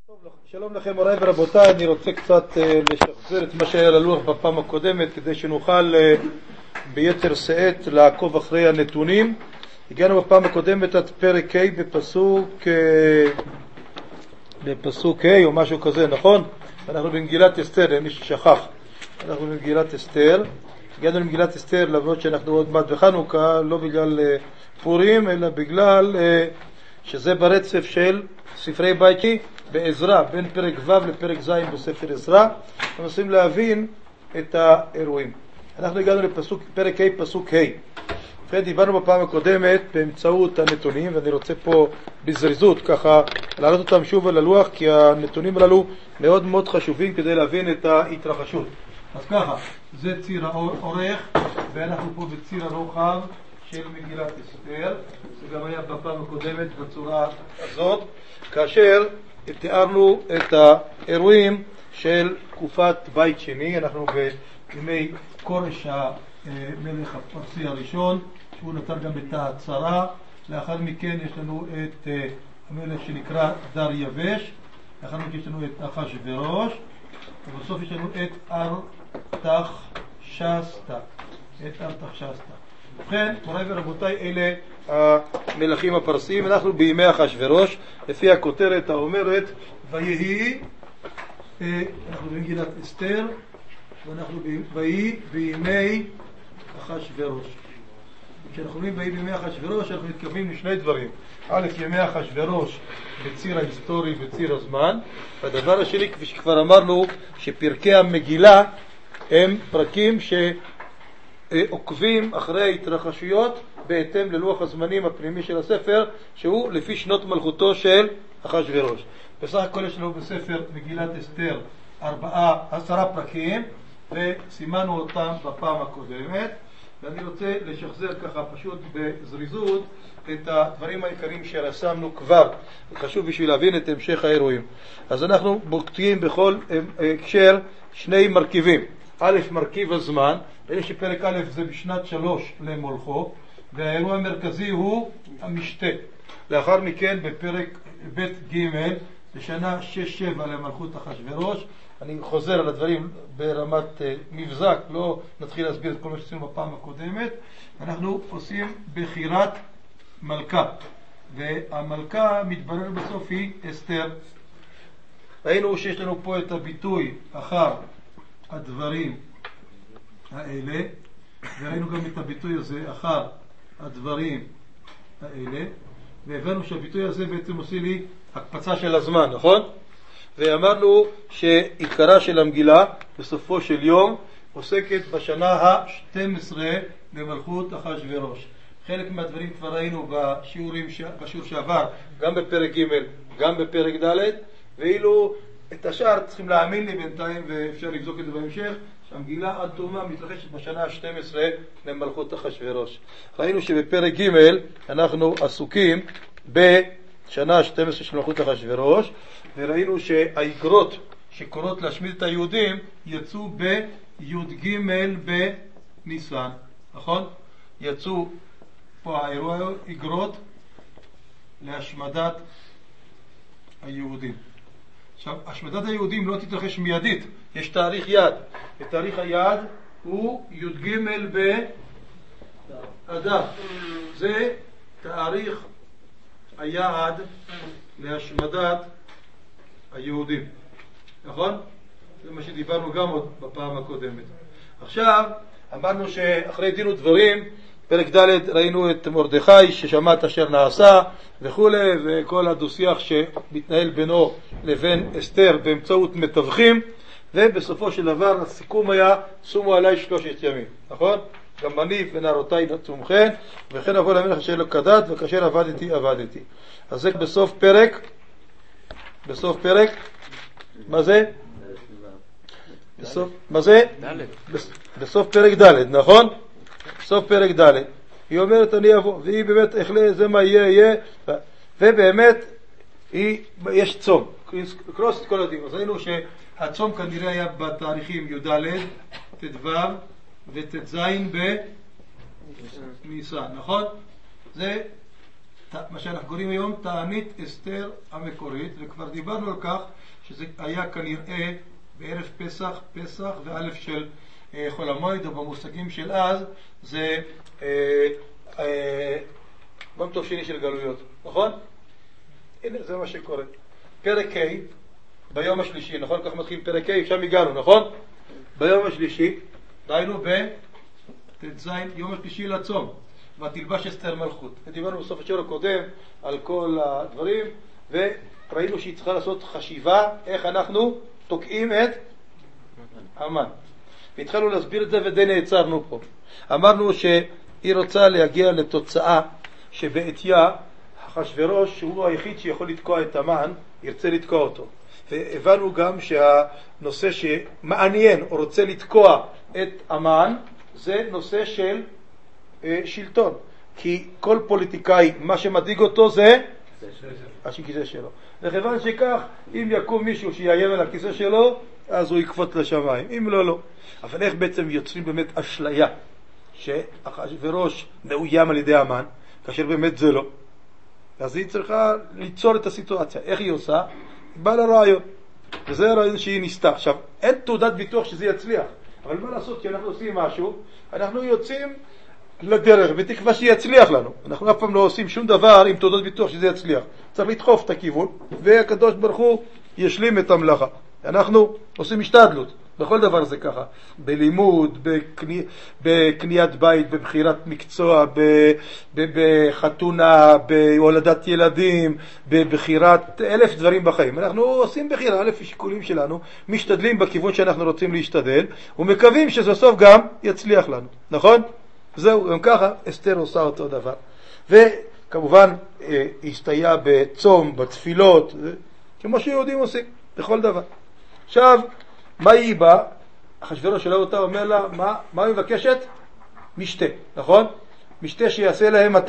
שלום לכם מוריי ורבותיי, אני רוצה קצת לשחזר את מה שהיה ללוח בפעם הקודמת כדי שנוכל ביתר שאת לעקוב אחרי הנתונים. הגענו בפעם הקודמת עד פרק ה' בפסוק ה' או משהו כזה, נכון? אנחנו במגילת אסתר, למי ששכח, אנחנו במגילת אסתר. הגענו למגילת אסתר למרות שאנחנו עוד מעט בחנוכה, לא בגלל פורים אלא בגלל שזה ברצף של ספרי בית בעזרא, בין פרק ו' לפרק ז' בספר עזרא. אנחנו מנסים להבין את האירועים. אנחנו הגענו לפרק ה' פסוק ה'. ובכן דיברנו בפעם הקודמת באמצעות הנתונים, ואני רוצה פה בזריזות ככה להעלות אותם שוב על הלוח, כי הנתונים הללו מאוד מאוד חשובים כדי להבין את ההתרחשות. אז ככה, זה ציר האורך, ואנחנו פה בציר הרוחב של מגילת אסתר. זה גם היה בפעם הקודמת בצורה הזאת, כאשר תיארנו את האירועים של תקופת בית שני. אנחנו בימי כורש המלך הפרסי הראשון, שהוא נתן גם את ההצהרה. לאחר מכן יש לנו את המלך שנקרא דריווש, לאחר מכן יש לנו את אחשוורוש, ובסוף יש לנו את ארתחשסתא. ובכן, מוריי ורבותיי, אלה המלכים הפרסיים. אנחנו בימי אחשוורוש, לפי הכותרת האומרת ויהי, אנחנו במגילת אסתר, ואנחנו ויהי בימי אחשוורוש. כשאנחנו אומרים ויהי בימי אחשוורוש, אנחנו מתכוונים לשני דברים. א', ימי אחשוורוש בציר ההיסטורי וציר הזמן. והדבר השני, כפי שכבר אמרנו, שפרקי המגילה הם פרקים שעוקבים אחרי ההתרחשויות בהתאם ללוח הזמנים הפנימי של הספר, שהוא לפי שנות מלכותו של אחשוורוש. בסך הכל יש לנו בספר מגילת אסתר 10 פרקים, וסימנו אותם בפעם הקודמת, ואני רוצה לשחזר ככה פשוט בזריזות את הדברים העיקריים שרשמנו כבר. חשוב בשביל להבין את המשך האירועים. אז אנחנו בודקים בכל הקשר שני מרכיבים. א', מרכיב הזמן, שפרק א' זה בשנת 3 למולכו, והאירוע המרכזי הוא המשתה. לאחר מכן בפרק ב' ג' בשנה 6-7 למלכות אחשוורוש. אני חוזר על הדברים ברמת מבזק, לא נתחיל להסביר את כל מה שעשינו בפעם הקודמת. אנחנו עושים בחירת מלכה, והמלכה מתברר בסוף היא אסתר. ראינו שיש לנו פה את הביטוי אחר הדברים האלה, וראינו גם את הביטוי הזה אחר הדברים האלה, והבנו שהביטוי הזה בעצם עושה לי הקפצה של הזמן, נכון? ואמרנו שעיקרה של המגילה בסופו של יום עוסקת בשנה ה-12 למלכות אחשוורוש. חלק מהדברים כבר ראינו בשיעור שעבר, גם בפרק ג' גם בפרק ד', ואילו את השאר צריכים להאמין לי בינתיים, ואפשר לבדוק את זה בהמשך, שהמגילה עד תומה מתרחשת בשנה ה-12 למלכות אחשוורוש. ראינו שבפרק ג' אנחנו עסוקים בשנה ה-12 של מלכות אחשוורוש, וראינו שהאיגרות שקורות להשמיד את היהודים יצאו בי"ג בניסן, נכון? יצאו פה האירוע איגרות להשמדת היהודים. עכשיו, השמדת היהודים לא תתרחש מיידית, יש תאריך יעד, ותאריך היעד הוא י"ג באדר. זה תאריך היעד להשמדת היהודים, נכון? זה מה שדיברנו גם עוד בפעם הקודמת. עכשיו אמרנו שאחרי דין ודברים פרק ד' ראינו את מרדכי ששמע את אשר נעשה וכו', וכל הדו-שיח שמתנהל בינו לבין אסתר באמצעות מתווכים, ובסופו של דבר הסיכום היה שומו עליי 3 ימים, נכון? גם אני ונערותיי נצומכן, וכן אבוא למלך אשר לא כדת, וכאשר עבדתי. אז זה בסוף פרק מה זה? בסוף פרק ד', נכון? בסוף פרק ד' היא אומרת אני אבוא, והיא באמת זה מה יהיה, ובאמת יש צום, קרוס את כל הדין. אז ראינו שהצום כנראה היה בתאריכים י"ד, ט"ו וט"ז בניסן, נכון? זה מה שאנחנו קוראים היום תענית אסתר המקורית, וכבר דיברנו על כך שזה היה כנראה בערב פסח וא' של חול המועד, או במושגים של אז זה בום טוב שני של גלויות, נכון? הנה זה מה שקורה. פרק ה' ביום השלישי, נכון? כך מתחיל פרק ה', שם הגענו, נכון? ביום השלישי, דהיינו בט"ז, יום השלישי לצום, ותלבש אסתר מלכות. ודיברנו בסוף השיעור הקודם על כל הדברים, וראינו שהיא צריכה לעשות חשיבה איך אנחנו תוקעים את המן. והתחלנו להסביר את זה ודי נעצרנו פה. אמרנו שהיא רוצה להגיע לתוצאה שבעתיה אחשוורוש, שהוא היחיד שיכול לתקוע את המן, ירצה לתקוע אותו. והבנו גם שהנושא שמעניין או רוצה לתקוע את המן זה נושא של שלטון, כי כל פוליטיקאי מה שמדאיג אותו זה הכיסא שלו. וכיוון שכך, אם יקום מישהו שיאיים על הכיסא שלו, אז הוא יקפוץ לשמיים, אם לא, לא. אבל איך בעצם יוצרים באמת אשליה שאחשוורוש מאוים על ידי המן, כאשר באמת זה לא? אז היא צריכה ליצור את הסיטואציה. איך היא עושה? היא באה לרעיון, וזה הרעיון שהיא ניסתה. עכשיו, אין תעודת ביטוח שזה יצליח, אבל מה לעשות? כשאנחנו עושים משהו, אנחנו יוצאים לדרך בתקווה שיצליח לנו. אנחנו אף פעם לא עושים שום דבר עם תעודת ביטוח שזה יצליח. צריך לדחוף את הכיוון, והקדוש ברוך הוא ישלים את המלאכה. אנחנו עושים השתדלות, בכל דבר זה ככה. בלימוד, בקניית בית, בבחירת מקצוע, בחתונה, בהולדת ילדים, בבחירת 1000 דברים בחיים. אנחנו עושים בחירה, 1000 שיקולים שלנו, משתדלים בכיוון שאנחנו רוצים להשתדל, ומקווים שבסוף גם יצליח לנו. נכון? זהו, גם ככה אסתר עושה אותו דבר. וכמובן הסתייע בצום, בתפילות, כמו שיהודים עושים, בכל דבר. עכשיו, מה היא באה? אחשוורוש שואל אותה, אומר לה, מה היא מבקשת? משתה, נכון? משתה שיעשה להם מתי?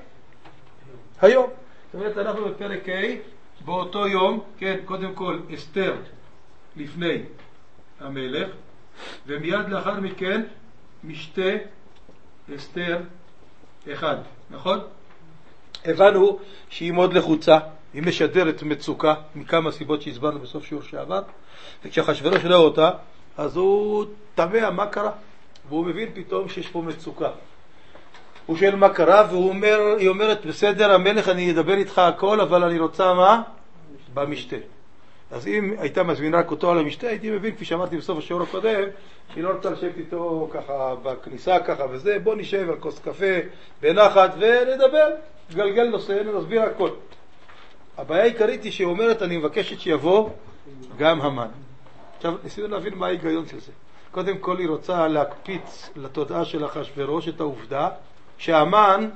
היום. זאת אומרת, אנחנו בפרק ה' באותו יום, כן, קודם כל אסתר לפני המלך, ומיד לאחר מכן משתה אסתר אחד, נכון? הבנו שהיא מאוד לחוצה, היא משדרת מצוקה מכמה סיבות שהסברנו בסוף שיעור שעבר, וכשאחשוורוש שואל אותה, אז הוא תמה מה קרה, והוא מבין פתאום שיש פה מצוקה. הוא שואל מה קרה, והיא אומרת, בסדר המלך, אני אדבר איתך הכל, אבל אני רוצה מה? במשתה. אז אם הייתה מזמינה רק אותו על המשתה, הייתי מבין, כפי שאמרתי בסוף השיעור הקודם, שהיא לא רוצה לשבת איתו ככה בכניסה ככה וזה, בוא נשב על כוס קפה בנחת ונדבר, גלגל נושא, נסביר הכל. הבעיה העיקרית היא שהיא אומרת, אני מבקשת שיבוא גם המן. עכשיו, ניסינו להבין מה ההיגיון של זה. קודם כל היא רוצה להקפיץ לתודעה של אחשוורוש את העובדה שהמן,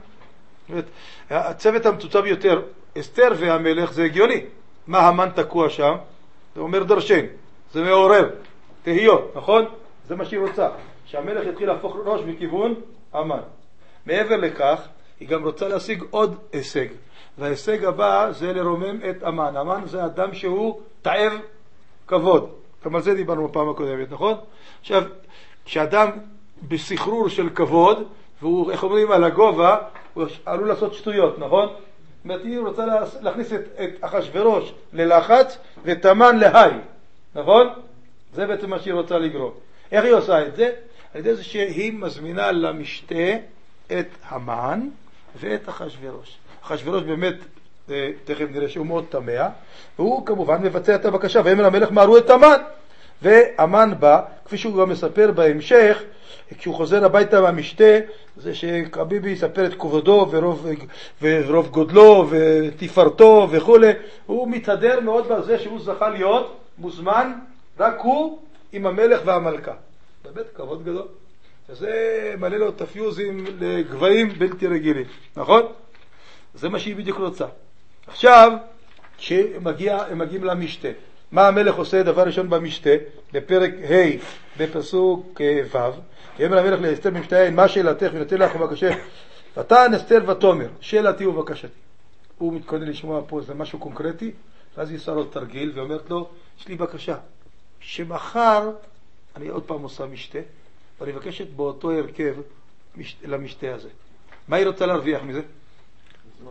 הצוות המצוצה ביותר, אסתר והמלך, זה הגיוני. מה המן תקוע שם? זה אומר דרשן, זה מעורר תהיות, נכון? זה מה שהיא רוצה, שהמלך יתחיל להפוך ראש מכיוון המן. מעבר לכך, היא גם רוצה להשיג עוד הישג, וההישג הבא זה לרומם את המן. המן זה אדם שהוא תאב כבוד, גם על זה דיברנו בפעם הקודמת, נכון? עכשיו, כשאדם בסחרור של כבוד, והוא, איך אומרים, על הגובה, הוא עלול לעשות שטויות, נכון? זאת אומרת, היא רוצה להכניס את אחשוורוש ללחץ ואת המן להי, נכון? זה בעצם מה שהיא רוצה לגרום. איך היא עושה את זה? על ידי זה שהיא מזמינה למשתה את המן ואת אחשוורוש. אחשוורוש באמת, תכף נראה שהוא מאוד תמה, והוא כמובן מבצע את הבקשה, ויאמר המלך מהרו את המן. והמן בא, כפי שהוא גם מספר בהמשך, כשהוא חוזר הביתה מהמשתה, זה שחביבי יספר את כבודו ורוב גודלו ותפארתו וכו'. הוא מתהדר מאוד בזה שהוא זכה להיות מוזמן, רק הוא עם המלך והמלכה. באמת כבוד גדול. וזה מלא לו תפיוזים לגבהים בלתי רגילים, נכון? זה מה שהיא בדיוק רוצה. עכשיו, כשהם מגיעים למשתה, מה המלך עושה דבר ראשון במשתה? בפרק ה' בפסוק ו', יאמר המלך לאסתר במשתה, מה שאלתך ונתן לך ובקשך, ותען אסתר ותאמר, שאלתי ובקשתי. הוא מתכונן לשמוע פה איזה משהו קונקרטי, ואז היא עושה לו תרגיל ואומרת לו, יש לי בקשה, שמחר אני עוד פעם עושה משתה, ואני מבקשת באותו הרכב למשתה הזה. מה היא רוצה להרוויח מזה?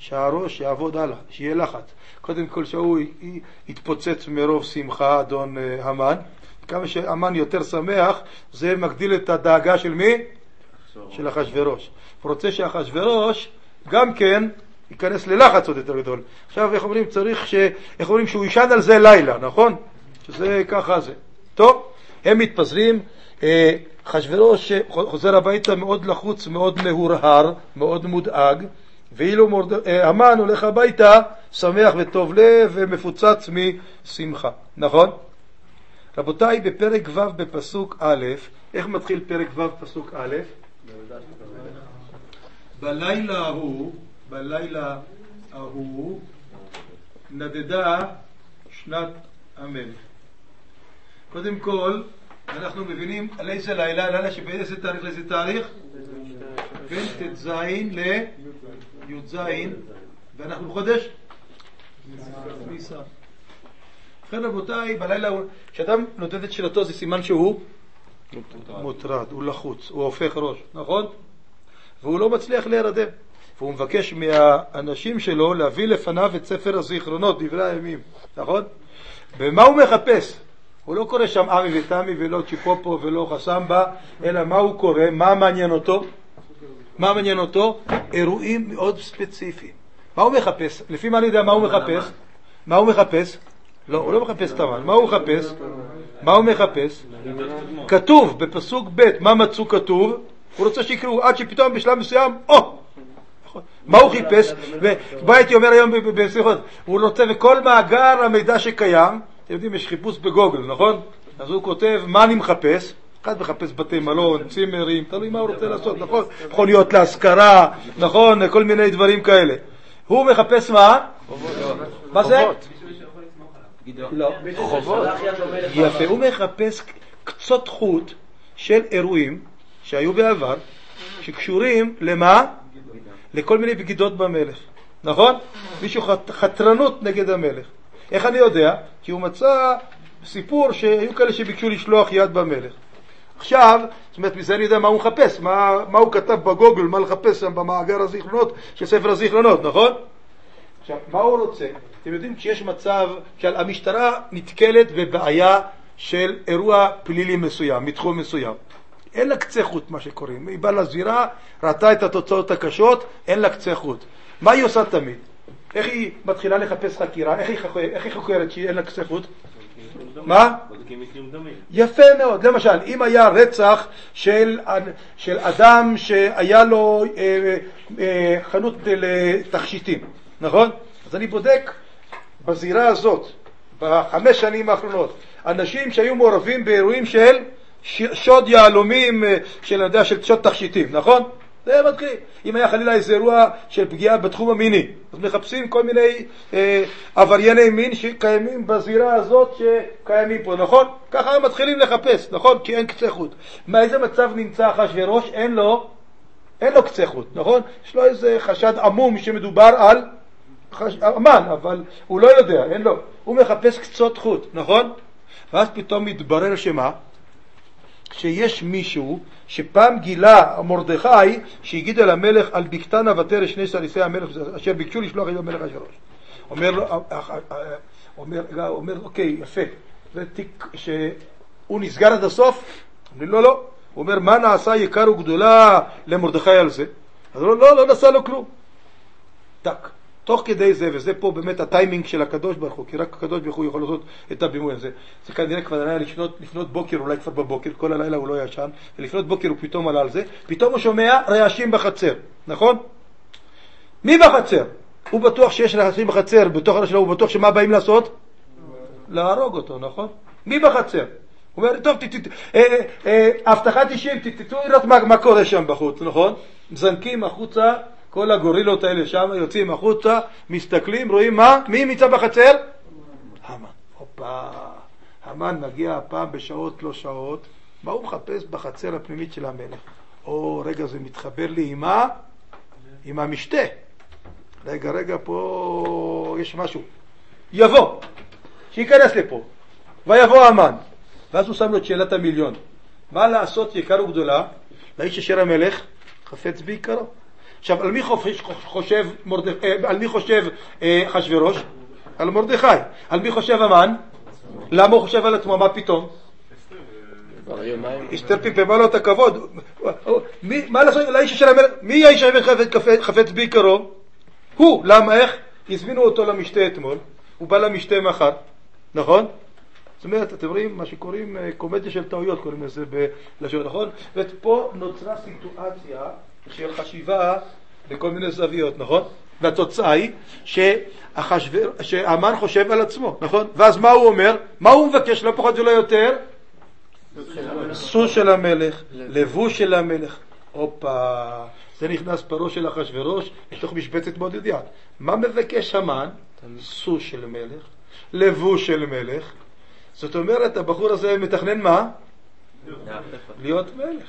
שהראש יעבוד הלאה, שיהיה לחץ. קודם כל שהוא יתפוצץ מרוב שמחה, אדון המן. כמה שהמן יותר שמח, זה מגדיל את הדאגה של מי? של אחשוורוש. הוא רוצה שאחשוורוש גם כן ייכנס ללחץ עוד יותר גדול. עכשיו, איך אומרים? איך אומרים שהוא ישן על זה לילה, נכון? שזה ככה זה. טוב, הם מתפזרים. אחשוורוש חוזר הביתה מאוד לחוץ, מאוד מהורהר, מאוד מודאג, ואילו המן הולך הביתה שמח וטוב לב ומפוצץ משמחה. נכון? רבותיי, בפרק ו' בפסוק א', איך מתחיל פרק ו' פסוק א'? בלילה ההוא נדדה שנת המלך. קודם כל, אנחנו מבינים על איזה לילה שבאיזה תאריך לאיזה תאריך? בין ט"ז לי"ז, ואנחנו בחודש? ניסן. לכן רבותיי, בלילה, כשאדם נותן את שאלתו זה סימן שהוא מוטרד, הוא לחוץ, הוא הופך ראש, נכון? והוא לא מצליח להירדם. והוא מבקש מהאנשים שלו להביא לפניו את ספר הזיכרונות, דברי הימים, נכון? ומה הוא מחפש? הוא לא קורא שם עמי ותמי ולא צ'יפופו ולא חסמבה, אלא מה הוא קורא? מה מעניין אותו? מה מעניין אותו? אירועים מאוד ספציפיים. מה הוא מחפש? לפי מה אני יודע מה הוא מחפש? מה הוא מחפש? לא, הוא לא מחפש את המן. מה הוא מחפש? מה הוא מחפש? כתוב בפסוק ב' מה מצאו כתוב? הוא רוצה שיקראו עד שפתאום בשלב מסוים, מה הוא חיפש? ובא הייתי אומר היום בשיחות, הוא רוצה וכל מאגר המידע שקיים, אתם יודעים, יש חיפוש בגוגל, נכון? אז הוא כותב, מה אני מחפש? אחד מחפש בתי מלון, צימרים, תלוי מה הוא רוצה לעשות, נכון? מכוניות להשכרה, נכון? כל מיני דברים כאלה. הוא מחפש מה? מה זה? לא. חובות. יפה, הוא מחפש קצות חוט של אירועים שהיו בעבר, שקשורים למה? לכל מיני בגידות במלך, נכון? מישהו חתרנות נגד המלך. איך אני יודע? כי הוא מצא סיפור שהיו כאלה שביקשו לשלוח יד במלך. עכשיו, זאת אומרת, מזה אני יודע מה הוא מחפש, מה הוא כתב בגוגל, מה לחפש שם במאגר הזיכרונות של ספר הזיכרונות, נכון? עכשיו, מה הוא רוצה? אתם יודעים, כשיש מצב שהמשטרה נתקלת בבעיה של אירוע פלילי מסוים, מתחום מסוים. אין לה קצה חוט מה שקוראים. היא באה לזירה, ראתה את התוצאות הקשות, אין לה קצה חוט. מה היא עושה תמיד? איך היא מתחילה לחפש חקירה? איך היא חוקרת שהיא אין לה קצה חוט? מה? יפה מאוד. למשל, אם היה רצח של אדם שהיה לו חנות לתכשיטים, נכון? אז אני בודק בזירה הזאת, ב5 שנים האחרונות, אנשים שהיו מעורבים באירועים של שוד יהלומים, של שוד תכשיטים, נכון? זה מתחיל. אם היה חלילה איזה אירוע של פגיעה בתחום המיני, אז מחפשים כל מיני עברייני מין שקיימים בזירה הזאת שקיימים פה, נכון? ככה מתחילים לחפש, נכון? כי אין קצה חוט. מאיזה מצב נמצא אחשוורוש? אין לו קצה חוט, נכון? יש לו איזה חשד עמום שמדובר על המן, אבל הוא לא יודע, אין לו. הוא מחפש קצות חוט, נכון? ואז פתאום מתברר שמה? שיש מישהו שפעם גילה מרדכי שהגיד אל המלך על בקתנה ותרא שני סריסי המלך אשר ביקשו לשלוח אל המלך אחשוורוש. אומר אוקיי, יפה. שהוא נסגר עד הסוף? אומר לא. הוא אומר מה נעשה יקר וגדולה למרדכי על זה? אז לא נעשה לו כלום. טק. תוך כדי זה, וזה פה באמת הטיימינג של הקדוש ברוך הוא, כי רק הקדוש ברוך הוא יכול לעשות את הבימוי הזה. זה כנראה כבר היה לפנות בוקר, אולי כבר בבוקר, כל הלילה הוא לא ישן, ולפנות בוקר הוא פתאום עלה על זה, פתאום הוא שומע רעשים בחצר, נכון? מי בחצר? הוא בטוח שיש רעשים בחצר, בתוך הרעש שלו הוא בטוח שמה באים לעשות? להרוג אותו, נכון? מי בחצר? הוא אומר, טוב, הבטחת אישים, תתתו לראות מה קורה שם בחוץ, נכון? מזנקים החוצה, כל הגורילות האלה שם יוצאים החוצה, מסתכלים, רואים מה? מי מצא בחצר? המן. הופה. המן מגיע הפעם בשעות לא שעות. מה הוא מחפש בחצר הפנימית של המלך? רגע, זה מתחבר לי עם המשתה. רגע, פה יש משהו. יבוא. שייכנס לפה. ויבוא המן. ואז הוא שם לו את שאלת המיליון. מה לעשות יקר וגדולה? לאיש אשר המלך חפץ בעיקרו. עכשיו, על מי חושב אחשוורוש? על מרדכי. על מי חושב המן? למה הוא חושב על עצמו? מה פתאום? אסתר פמפמה לו את הכבוד. מה לעשות לאיש של המלך? מי האיש חפץ בעיקרו? הוא. למה? איך? הזמינו אותו למשתה אתמול, הוא בא למשתה מחר, נכון? זאת אומרת, אתם רואים מה שקוראים קומדיה של טעויות, קוראים לזה בלשון, נכון? ופה נוצרה סיטואציה של חשיבה בכל מיני זוויות, נכון? והתוצאה היא שהמן חושב על עצמו, נכון? ואז מה הוא אומר? מה הוא מבקש? לא פחות ולא יותר? סוס של המלך, לבוש של המלך. אופה, זה נכנס פרו של אחשוורוש, יש לך משבצת מאוד ידיעת. מה מבקש המן? סוס של מלך, לבוש של מלך. זאת אומרת, הבחור הזה מתכנן מה? להיות מלך.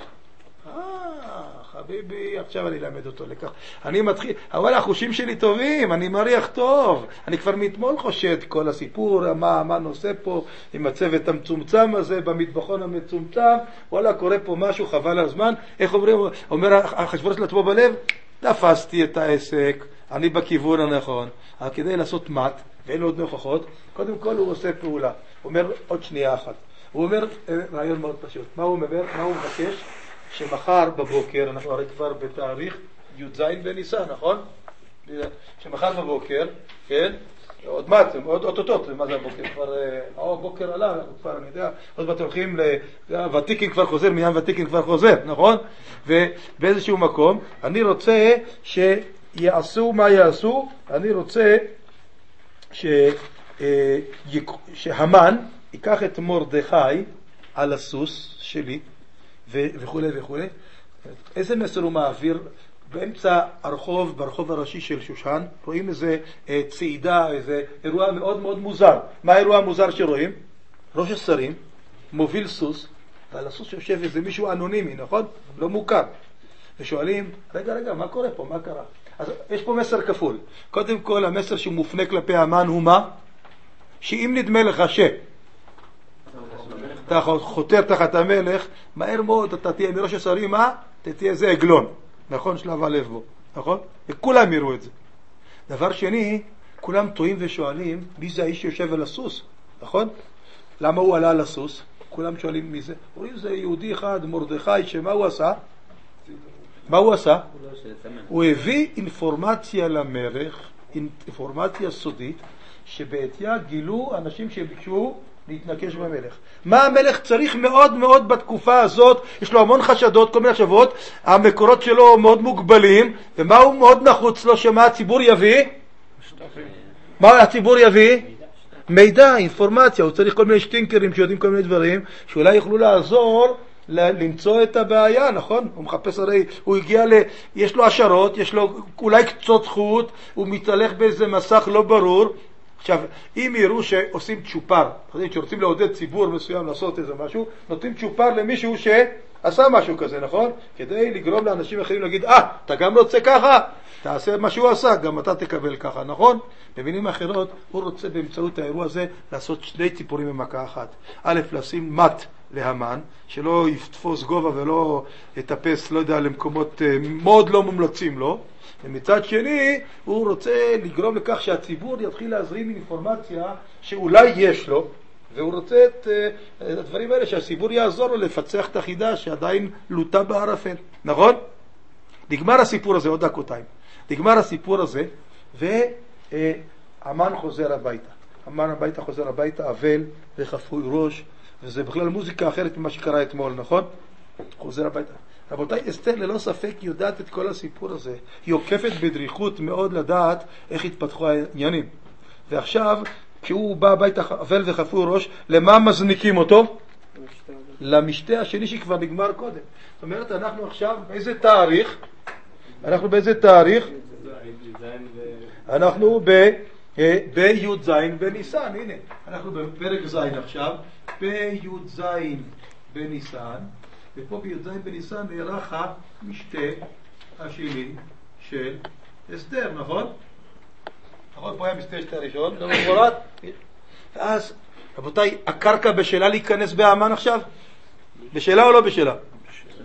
חביבי, עכשיו אני אלמד אותו לכך. אני מתחיל, אבל החושים שלי טובים, אני מריח טוב. אני כבר מתמול חושד כל הסיפור, מה נושא פה עם הצוות המצומצם הזה, במטבחון המצומצם. וואלה, קורה פה משהו, חבל על הזמן. איך אומרים? אומר אחשוורוש לעצמו בלב, תפסתי את העסק, אני בכיוון הנכון. אבל כדי לעשות מת, ואין לו עוד נוכחות, קודם כל הוא עושה פעולה. הוא אומר עוד שנייה אחת. הוא אומר רעיון מאוד פשוט. מה הוא אומר? מה הוא מבקש? שמחר בבוקר, אנחנו הרי כבר בתאריך י"ז בניסן, נכון? שמחר בבוקר, כן? עוד מעט, עוד אוטוטות, מה זה הבוקר? כבר, בוקר עלה, כבר, אני יודע, עוד מעט הולכים לוותיקין כבר חוזר, מים ותיקין כבר חוזר, נכון? ובאיזשהו מקום, אני רוצה שיעשו מה יעשו, אני רוצה שהמן ייקח את מרדכי על הסוס שלי, וכו' וכו'. איזה מסר הוא מעביר? באמצע הרחוב, ברחוב הראשי של שושן, רואים איזה צעידה, איזה אירוע מאוד מאוד מוזר. מה האירוע המוזר שרואים? ראש השרים מוביל סוס, ועל הסוס יושב איזה מישהו אנונימי, נכון? לא מוכר. ושואלים, רגע, מה קורה פה? מה קרה? אז יש פה מסר כפול. קודם כל, המסר שמופנה כלפי המן הוא מה? שאם נדמה לך אתה חותר תחת המלך, מהר מאוד אתה תהיה מראש השרים, מה? תהיה איזה עגלון, נכון? שלב הלב בו, נכון? וכולם יראו את זה. דבר שני, כולם טועים ושואלים, מי זה האיש שיושב על הסוס, נכון? למה הוא עלה על הסוס? כולם שואלים מי זה. אומרים, זה יהודי אחד, מרדכי, שמה הוא עשה? מה הוא עשה? הוא הביא אינפורמציה למלך, אינפורמציה סודית, שבעתיה גילו אנשים שביקשו להתנקש במלך. מה המלך צריך מאוד מאוד בתקופה הזאת? יש לו המון חשדות, כל מיני מחשבות, המקורות שלו מאוד מוגבלים, ומה הוא מאוד נחוץ לו? שמה הציבור יביא? מה הציבור יביא? מידע, אינפורמציה. הוא צריך כל מיני שטינקרים שיודעים כל מיני דברים, שאולי יוכלו לעזור למצוא את הבעיה, נכון? הוא מחפש הרי, הוא הגיע יש לו השערות, יש לו אולי קצות חוט, הוא מתהלך באיזה מסך לא ברור. עכשיו, אם יראו שעושים צ'ופר, שרוצים לעודד ציבור מסוים לעשות איזה משהו, נותנים צ'ופר למישהו שעשה משהו כזה, נכון? כדי לגרום לאנשים אחרים להגיד, אתה גם רוצה ככה? תעשה מה שהוא עשה, גם אתה תקבל ככה, נכון? במילים אחרות, הוא רוצה באמצעות האירוע הזה לעשות שני ציפורים במכה אחת. א', לשים מת להמן, שלא יתפוס גובה ולא יטפס, לא יודע, למקומות מאוד לא מומלצים לו. ומצד שני, הוא רוצה לגרום לכך שהציבור יתחיל להזרים אינפורמציה שאולי יש לו, והוא רוצה את הדברים האלה, שהציבור יעזור לו לפצח את החידה שעדיין לוטה בערפל. נכון? נגמר הסיפור הזה, עוד דקותיים. נגמר הסיפור הזה, והמן חוזר הביתה. המן הביתה חוזר הביתה, אבל וחפוי ראש, וזה בכלל מוזיקה אחרת ממה שקרה אתמול, נכון? חוזר הביתה. רבותיי, אסתר ללא ספק יודעת את כל הסיפור הזה. היא עוקפת בדריכות מאוד לדעת איך התפתחו העניינים. ועכשיו, כשהוא בא הביתה אבל וחפוי ראש, למה מזניקים אותו? למשתה השני שכבר נגמר קודם. זאת אומרת, אנחנו עכשיו באיזה תאריך? אנחנו באיזה תאריך? אנחנו בי"ז בניסן. הנה, אנחנו בפרק ז' עכשיו, בי"ז בניסן. ופה בי"ז בניסן נערך המשתה השני של אסתר, נכון? נכון, פה היה משתה אסתר הראשון, לא מפורט. ואז, רבותיי, הקרקע בשאלה להיכנס בהמן עכשיו? בשאלה או לא בשאלה?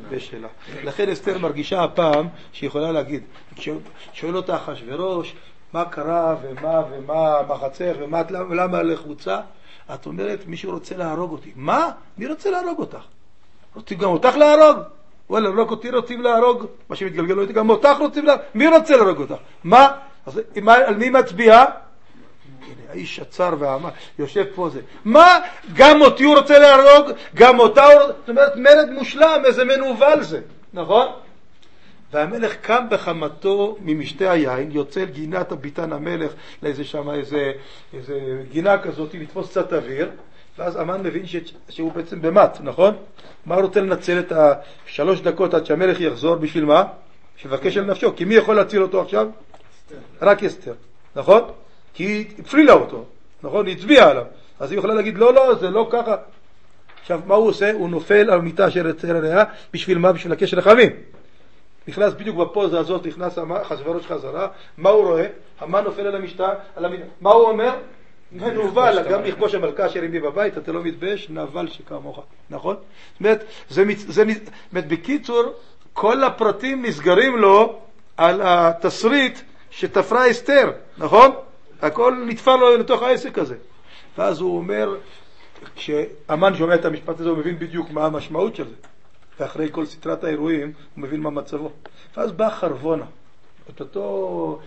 בשלה. לכן אסתר מרגישה הפעם שהיא יכולה להגיד, שואל אותה אחשוורוש, מה קרה ומה חצר ולמה לחוצה? את אומרת, מישהו רוצה להרוג אותי. מה? מי רוצה להרוג אותך? רוצים גם אותך להרוג? וואלה, רק אותי רוצים להרוג? מה שמתגלגל אותי, גם אותך רוצים להרוג? מי רוצה להרוג אותך? מה? אז על מי מצביע? הנה, האיש עצר ואמר, יושב פה זה. מה? גם אותי הוא רוצה להרוג? גם אותה הוא רוצה? זאת אומרת, מרד מושלם, איזה מנוול זה. נכון? והמלך קם בחמתו ממשתה היין, יוצא לגינת הביתן המלך, לאיזה שם איזה גינה כזאת, לתפוס קצת אוויר, ואז המן מבין שהוא בעצם במת, נכון? מה הוא רוצה לנצל את 3 דקות עד שהמלך יחזור, בשביל מה? שבקש על נפשו, כי מי יכול להציל אותו עכשיו? רק אסתר, נכון? כי היא הפלילה אותו, נכון? היא הצביעה עליו, אז היא יכולה להגיד לא, זה לא ככה. עכשיו, מה הוא עושה? הוא נופל על מיטה אשר יצר עליה, בשביל מה? בשביל הקש רחמים. נכנס בדיוק בפוזה הזאת, נכנס אחשוורוש חזרה, מה הוא רואה? המן נופל על המשתה, על המיטה. מה הוא אומר? מנוול, גם לכבוש המלכה אשר עמי בבית, אתה לא מתבייש, נבל שכמוך, נכון? זאת אומרת, בקיצור, כל הפרטים נסגרים לו על התסריט שתפרה אסתר, נכון? הכל נתפר לו לתוך העסק הזה. ואז הוא אומר, כשהמן שומע את המשפט הזה, הוא מבין בדיוק מה המשמעות של זה. ואחרי כל סתרת האירועים, הוא מבין מה מצבו. ואז בא חרבונה, את אותו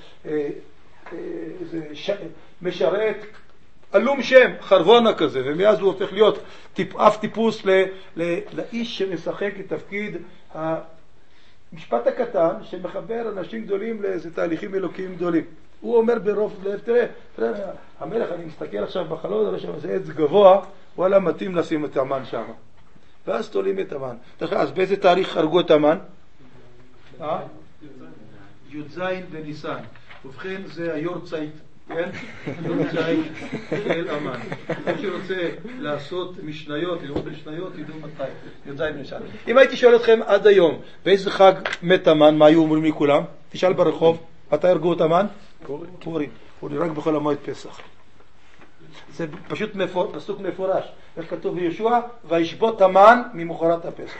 משרת, אלום שם, חרבונה כזה, ומאז הוא הופך להיות אף טיפוס לאיש שמשחק את תפקיד המשפט הקטן, שמחבר אנשים גדולים לאיזה תהליכים אלוקיים גדולים. הוא אומר ברוב לב, תראה, המלך, אני מסתכל עכשיו בחלון, זה עץ גבוה, וואלה מתאים לשים את המן שם. ואז תולים את המן. אז באיזה תאריך הרגו את המן? י"ז בניסן. ובכן זה היורצייט, כן? היורצייט של המן. מי שרוצה לעשות משניות, לראות משניות, ידעו מתי. י"ז בניסן. אם הייתי שואל אתכם עד היום, באיזה חג מת המן, מה היו אומרים לי כולם? תשאל ברחוב, מתי הרגו את המן? פורים. הוא נרק בכל המועד פסח. זה פשוט פסוק מפורש. איך כתוב בישוע? וישבות המן ממחרת הפסח.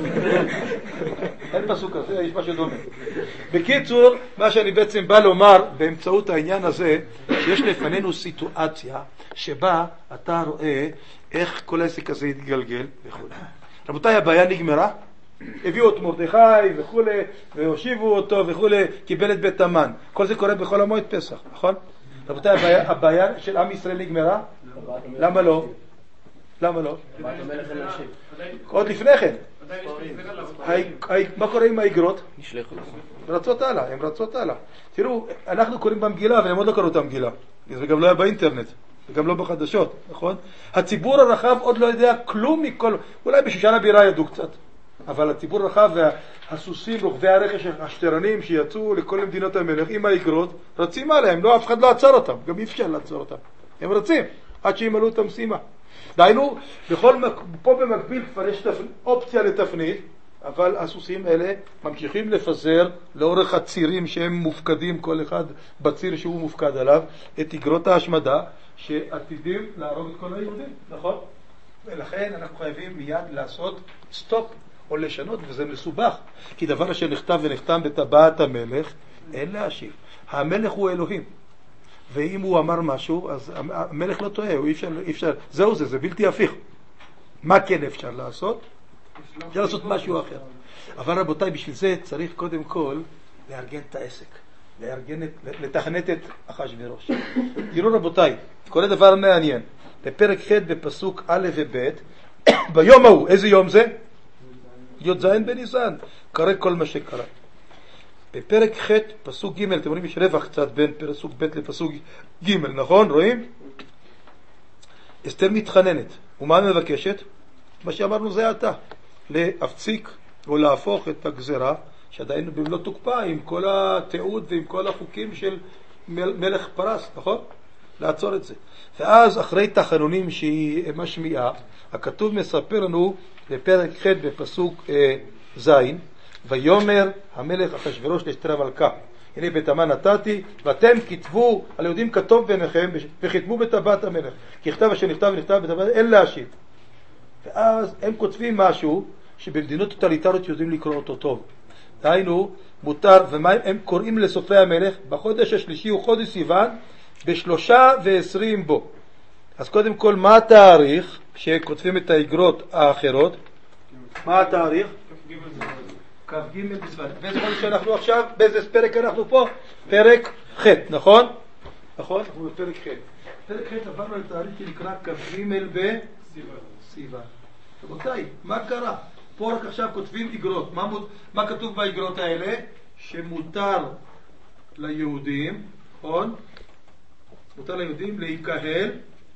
אין פסוק כזה, יש משהו דומה. בקיצור, מה שאני בעצם בא לומר באמצעות העניין הזה, שיש לפנינו סיטואציה שבה אתה רואה איך כל העסק הזה יתגלגל וכו'. רבותיי, הבעיה נגמרה. הביאו את מרדכי וכו', והושיבו אותו וכו', קיבל את בית המן. כל זה קורה בכל המועד פסח, נכון? רבותיי, הבעיה של עם ישראל נגמרה? למה לא? למה לא? עוד לפני כן. מה קורה עם האגרות? רצות הלאה, הם רצות הלאה. תראו, אנחנו קוראים במגילה, והם עוד לא קראו את המגילה. זה גם לא היה באינטרנט, וגם לא בחדשות, נכון? הציבור הרחב עוד לא יודע כלום מכל, אולי בשושן הבירה ידעו קצת. אבל הציבור הרחב והסוסים, רוכבי הרכש השטרנים שיצאו לכל מדינות המלך עם האגרות, רצים עליהם, לא, אף אחד לא עצר אותם, גם אי אפשר לעצור אותם. הם רצים, עד שימלאו את המשימה. דיינו, פה במקביל כבר יש אופציה לתפנית, אבל הסוסים האלה ממשיכים לפזר לאורך הצירים שהם מופקדים, כל אחד בציר שהוא מופקד עליו, את אגרות ההשמדה שעתידים להרוג את כל היהודים, נכון? ולכן אנחנו חייבים מיד לעשות סטופ או לשנות, וזה מסובך, כי דבר אשר נכתב ונחתם בטבעת המלך, אין להשיב. המלך הוא אלוהים, ואם הוא אמר משהו, אז המלך לא טועה, הוא אפשר, זהו זה בלתי הפיך. מה כן אפשר לעשות? אפשר לעשות משהו אחר. אבל רבותיי, בשביל זה צריך קודם כל לארגן את העסק, לתכנת את אחשוורוש. תראו רבותיי, כל דבר מעניין. בפרק ח' בפסוק א' וב', ביום ההוא, איזה יום זה? י"ז בניסן, קרא כל מה שקרה. בפרק ח' פסוק ג', אתם רואים יש רווח קצת בין פסוק ב' לפסוק ג', נכון? רואים? אסתר מתחננת, ומה מבקשת? מה שאמרנו זה עתה, להפסיק או להפוך את הגזרה שעדיין במלוא תוקפה עם כל התיעוד ועם כל החוקים של מלך פרס, נכון? לעצור את זה. ואז אחרי תחנונים שהיא משמיעה, הכתוב מספר לנו בפרק ח' בפסוק ז', ויאמר המלך אחשוורוש לאסתר המלכה, הנה בית המן נתתי, ואתם כתבו, על היהודים כתוב ביניכם, וכתבו בטבעת המלך, כי כתב אשר נכתב ונכתב בטבעת, אין להשיב. ואז הם כותבים משהו, שבמדינות טוטליטריות יודעים לקרוא אותו טוב. דהיינו, מותר, ומה הם קוראים לסופרי המלך? בחודש השלישי הוא חודש סיוון, ב23 בו. אז קודם כל, מה התאריך שכותבים את האגרות האחרות? מה התאריך? כ"ג בסיוון. באיזה חודש אנחנו עכשיו? באיזה פרק אנחנו פה? פרק ח', נכון? נכון? אנחנו בפרק ח'. פרק ח' עברנו לתאריך שנקרא כ"ג בסיוון. רבותיי, מה קרה? פה רק עכשיו כותבים אגרות. מה כתוב באגרות האלה? שמותר ליהודים, נכון? מותר ליהודים להיקהל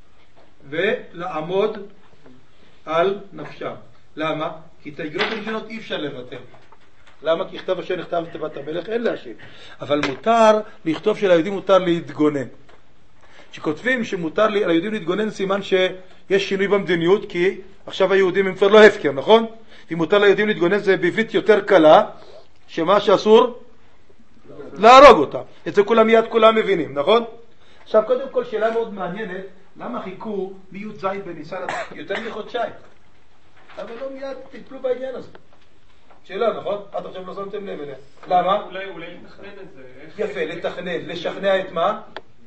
ולעמוד על נפשם. למה? כי את האגרות הראשונות אי אפשר לבטל. למה? כי כתב אשר נכתב בתיבת המלך אין להשיב. אבל מותר לכתוב שליהודים מותר להתגונן. שכותבים שמותר ליהודים להתגונן סימן שיש שינוי במדיניות, כי עכשיו היהודים הם כבר לא הפקר, נכון? אם מותר ליהודים להתגונן זה בעברית יותר קלה, שמה שאסור להרוג אותה. את זה כולם מיד כולם מבינים, נכון? עכשיו קודם כל שאלה מאוד מעניינת, למה חיכו מי"ז בניסן יותר מחודשיים? אבל לא מיד תטפלו בעניין הזה. שאלה, נכון? עד עכשיו לא שמתם לב אליה. למה? אולי לתכנן את זה. יפה, לתכנן, לשכנע את מה?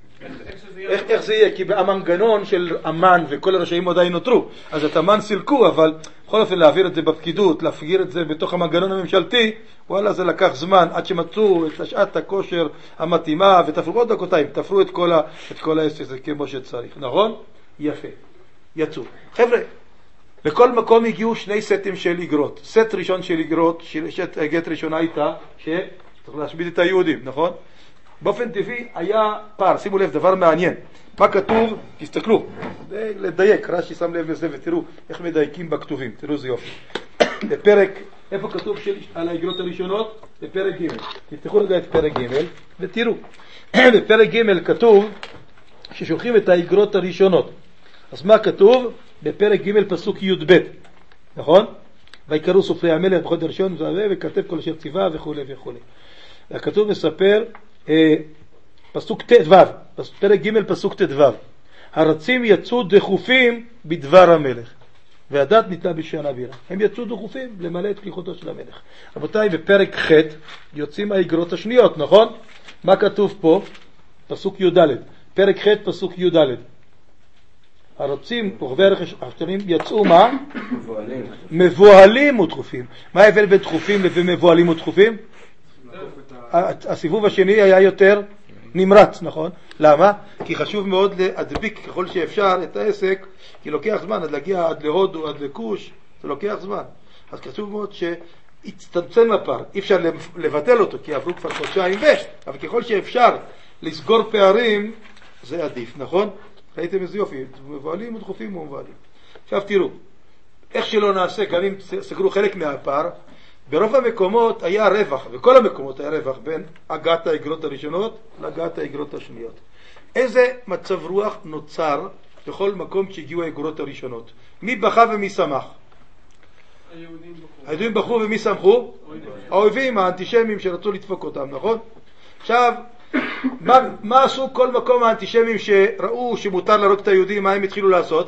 איך זה יהיה? כי המנגנון של אמן וכל הרשעים עדיין נותרו, אז את אמן סילקו, אבל בכל אופן להעביר את זה בפקידות, להפגיר את זה בתוך המנגנון הממשלתי, וואלה זה לקח זמן עד שמצאו את שעת הכושר המתאימה, ותפרו עוד דקותיים, תפרו את כל העסק הזה כמו שצריך, נכון? יפה, יצאו. חבר'ה, לכל מקום הגיעו שני סטים של אגרות. סט ראשון של אגרות, אגרת ראשונה הייתה שצריך להשמיד את היהודים, נכון? באופן טבעי היה פער, שימו לב, דבר מעניין. מה כתוב? תסתכלו, לדייק, רש"י שם לב לזה ותראו איך מדייקים בכתובים, תראו זה יופי. בפרק, איפה כתוב על האגרות הראשונות? בפרק ג'. תפתחו רגע את פרק ג' ותראו. בפרק ג' כתוב ששולחים את האגרות הראשונות. אז מה כתוב? בפרק ג' פסוק י"ב, נכון? ויקראו סופרי המלך בחודש הראשון וכתב כל אשר ציווה וכו' וכו'. הכתוב מספר פסוק ט"ו, פרק ג' פסוק ט"ו, הרצים יצאו דחופים בדבר המלך והדת ניתנה בשנה בירה. הם יצאו דחופים למלא את שליחותו של המלך. רבותיי, בפרק ח' יוצאים האגרות השניות, נכון? מה כתוב פה? פסוק י"ד, פרק ח' פסוק י"ד, הרצים רוכבי הרכש השונים יצאו מה? מבוהלים ודחופים. מה ההבדל בין דחופים לבין מבוהלים ודחופים? הסיבוב השני היה יותר נמרץ, נכון? למה? כי חשוב מאוד להדביק ככל שאפשר את העסק, כי לוקח זמן, עד להגיע עד להודו, עד לקוש, זה לוקח זמן. אז חשוב מאוד שהצטמצם הפער, אי אפשר לבטל אותו, כי עברו כבר חודשיים אבל ככל שאפשר לסגור פערים, זה עדיף, נכון? ראיתם איזה יופי, מבועלים ודחופים ומבועלים. עכשיו תראו, איך שלא נעשה, גם אם סגרו חלק מהפער, ברוב המקומות היה רווח, וכל המקומות היה רווח בין הגעת האגרות הראשונות להגעת האגרות השניות. איזה מצב רוח נוצר בכל מקום שהגיעו האגרות הראשונות? מי בכה ומי שמח? היהודים בכו ומי שמחו? האויבים, האנטישמים שרצו לדפוק אותם, נכון? עכשיו, מה עשו כל מקום האנטישמים שראו שמותר להרוג את היהודים? מה הם התחילו לעשות?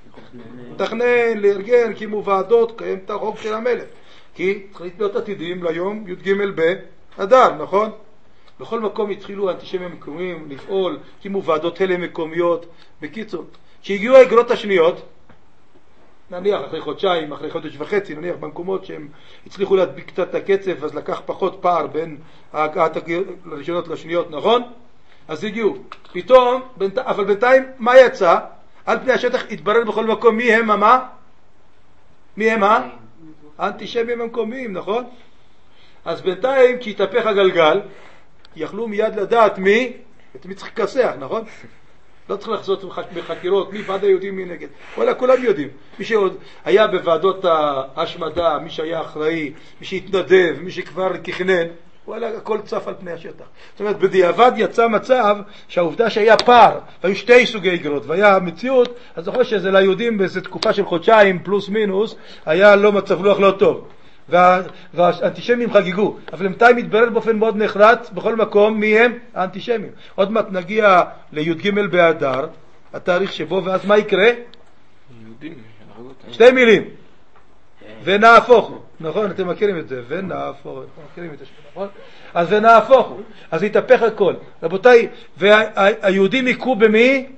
תכנן, לארגן, קימו ועדות, קיים את החוק של המלך. כי צריך להיות עתידים ליום י"ג באדר, נכון? בכל מקום התחילו האנטישמים המקומיים לפעול, קימו ועדות אלה מקומיות. בקיצור, שהגיעו האגרות השניות, נניח אחרי חודשיים, אחרי חודש וחצי, נניח במקומות שהם הצליחו להדביק קצת את הקצב, אז לקח פחות פער בין ההגעת הראשונות לשניות, נכון? אז הגיעו. פתאום, אבל בינתיים, מה יצא? על פני השטח התברר בכל מקום מי הם מה? מי הם מה? האנטישמים המקומיים, נכון? אז בינתיים, כי התהפך הגלגל, יכלו מיד לדעת מי, את מי צריך לכסח, נכון? לא צריך לחזות בחקירות, מי ועד היהודים, מי נגד. וואלה, כולם יודעים. מי שעוד היה בוועדות ההשמדה, מי שהיה אחראי, מי שהתנדב, מי שכבר תכנן, וואלה, הכל צף על פני השטח. זאת אומרת, בדיעבד יצא מצב שהעובדה שהיה פער, והיו שתי סוגי אגרות, והיה מציאות, אז זוכר שזה ליהודים באיזו תקופה של חודשיים פלוס מינוס, היה לא מצב רוח לא טוב. והאנטישמים חגיגו, אבל בינתיים מתברר באופן מאוד נחרץ בכל מקום מי הם האנטישמים. עוד מעט נגיע לי"ג באדר, התאריך שבו, ואז מה יקרה? שתי מילים. ונהפוך הוא, נכון? אתם מכירים את זה, ונהפוך הוא, מכירים את זה, נכון? אז ונהפוך הוא, אז יתהפך הכל. רבותיי, והיהודים יקרו במי?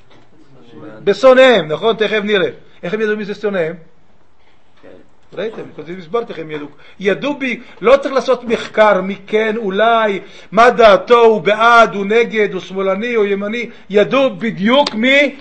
בשונאיהם, נכון? תכף נראה. איך הם ידעו מי זה שונאיהם? ראיתם, קודם הסברתי לכם, ידעו בי, לא צריך לעשות מחקר, מי כן, אולי, מה דעתו, הוא בעד, הוא נגד, הוא שמאלני, הוא ימני, ידעו בדיוק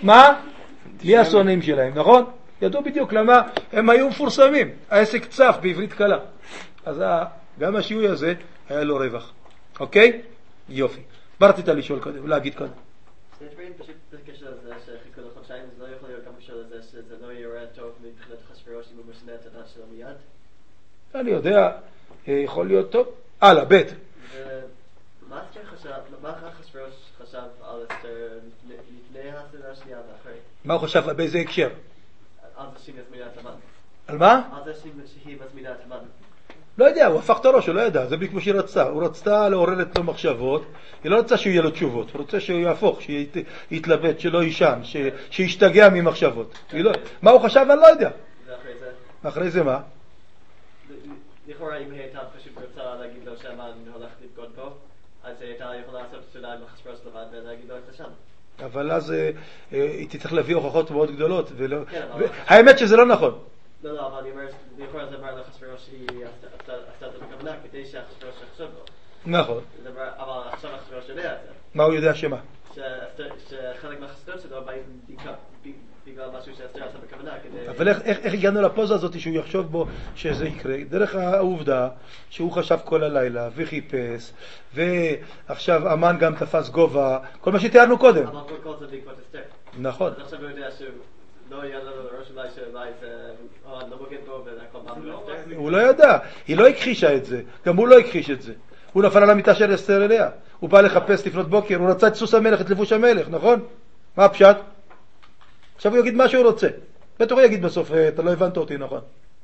מי השונאים שלהם, נכון? ידעו בדיוק, למה הם היו מפורסמים, העסק צף בעברית קלה. אז גם השיעוי הזה היה לו רווח, אוקיי? יופי. ברתי לשאול קודם, להגיד קודם. יש דברים פשוט בקשר לזה שחיכו לחודשיים, זה לא יכול להיות גם קשר לזה שזה לא יראה טוב מבחינת אחשוורוש אם הוא משנה את הדת שלו מיד? אני יודע, יכול להיות טוב. הלאה, ב' מה אחשוורוש חשב על אסתר לפני הסדרה השנייה ואחרי? מה הוא חשב? באיזה הקשר? על זה שהיא מזמינה את המן. על מה? על זה שהיא מזמינה את המן. לא יודע, הוא הפך את הראש, הוא לא ידע, זה בדיוק כמו שהיא רצתה. הוא רצתה לעורר את לו מחשבות, היא לא רצתה שהוא יהיה לו תשובות, הוא רוצה שהוא יהפוך, שיתלבט, שלא יישן, שישתגע ממחשבות. מה הוא חשב? אני לא יודע. ואחרי זה? אחרי זה מה? לכאורה אם היא הייתה פשוט רוצה להגיד לו שהמן הולך לבגוד בו, אז היא הייתה יכולה לעשות סעודה עם אחשוורוש לבד ולהגיד לו את השם. אבל אז היא תצטרך להביא הוכחות מאוד גדולות, האמת שזה לא נכון. לא, אבל אני אומר, לכאורה זה אמר לאחשוורוש שהיא עשתה את בכוונה כדי שאחשוורוש יחשוב בו. נכון. אבל עכשיו אחשוורוש יודע את זה. מה הוא יודע שמה? שחלק מהחסדות שלו באים בגלל משהו שאסתר עשה בכוונה כדי... אבל איך הגענו לפוזה הזאת שהוא יחשוב בו שזה יקרה? דרך העובדה שהוא חשב כל הלילה וחיפש, ועכשיו אמן גם תפס גובה, כל מה שתיארנו קודם. אבל כל זה בעקבות אסתר. נכון. אז עכשיו הוא יודע שלא יהיה לו ראש אולי שאולי זה לא בוגד בו והכל בא מאסתר. הוא לא ידע, היא לא הכחישה את זה, גם הוא לא הכחיש את זה. הוא נפל על המיטה של אסתר אליה, הוא בא לחפש לפנות בוקר, הוא רצה את סוס המלך, את לבוש המלך, נכון? מה הפשט? עכשיו הוא יגיד מה שהוא רוצה. בטח הוא יגיד בסוף, אתה לא הבנת אותי, נכון.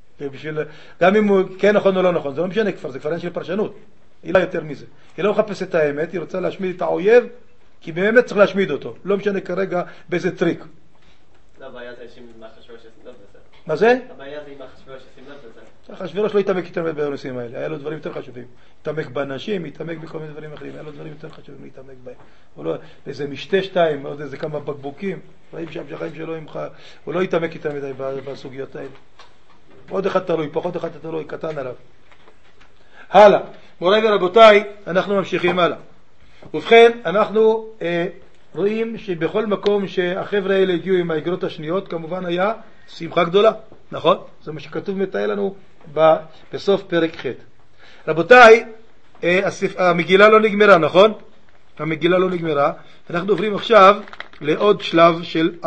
גם אם הוא כן נכון או לא נכון, זה לא משנה כבר, זה כבר אין של פרשנות. היא לא יותר מזה. היא לא מחפשת את האמת, היא רוצה להשמיד את האויב, כי באמת צריך להשמיד אותו. לא משנה כרגע באיזה טריק. לא, הבעיה זה עם אחשוורוש ישים לב לזה. מה זה? הבעיה זה עם אחשוורוש ישים לב לזה. אחשוורוש לא יתעמק יותר בנושאים האלה, היה לו דברים יותר חשובים. יתעמק באנשים, יתעמק בכל מיני דברים אחרים, היה לו דברים יותר חשובים להתעמק בהם. הוא לא, איזה משתה שתיים, עוד איזה כמה בקבוקים, רואים שם שהחיים שלו הוא לא יתעמק יותר מדי בסוגיות האלה. עוד אחד תלוי, פחות אחד תלוי, קטן עליו. הלאה, מוריי ורבותיי, אנחנו ממשיכים הלאה. ובכן, אנחנו רואים שבכל מקום שהחבר'ה האלה הגיעו עם האגרות השניות, כמובן היה שמחה גדולה, נכון? זה מה שכתוב מתאר לנו בסוף פרק ח'. רבותיי, המגילה לא נגמרה, נכון? המגילה לא נגמרה. אנחנו עוברים עכשיו לעוד שלב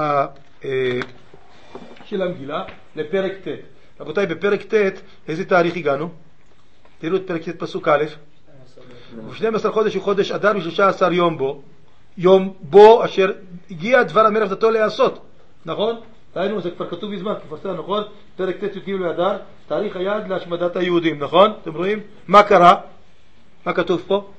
של המגילה, לפרק ט'. רבותיי, בפרק ט', איזה תאריך הגענו? תראו את פרק ט' פסוק א'. ו12 חודש הוא חודש אדר ו13 יום בו אשר הגיע דבר המלך דתו להיעשות, נכון? ראינו, זה כבר כתוב בזמן, כפרסה, נכון? פרק ט' י"ג באדר, תאריך היעד להשמדת היהודים, נכון? אתם רואים? מה קרה? מה כתוב פה?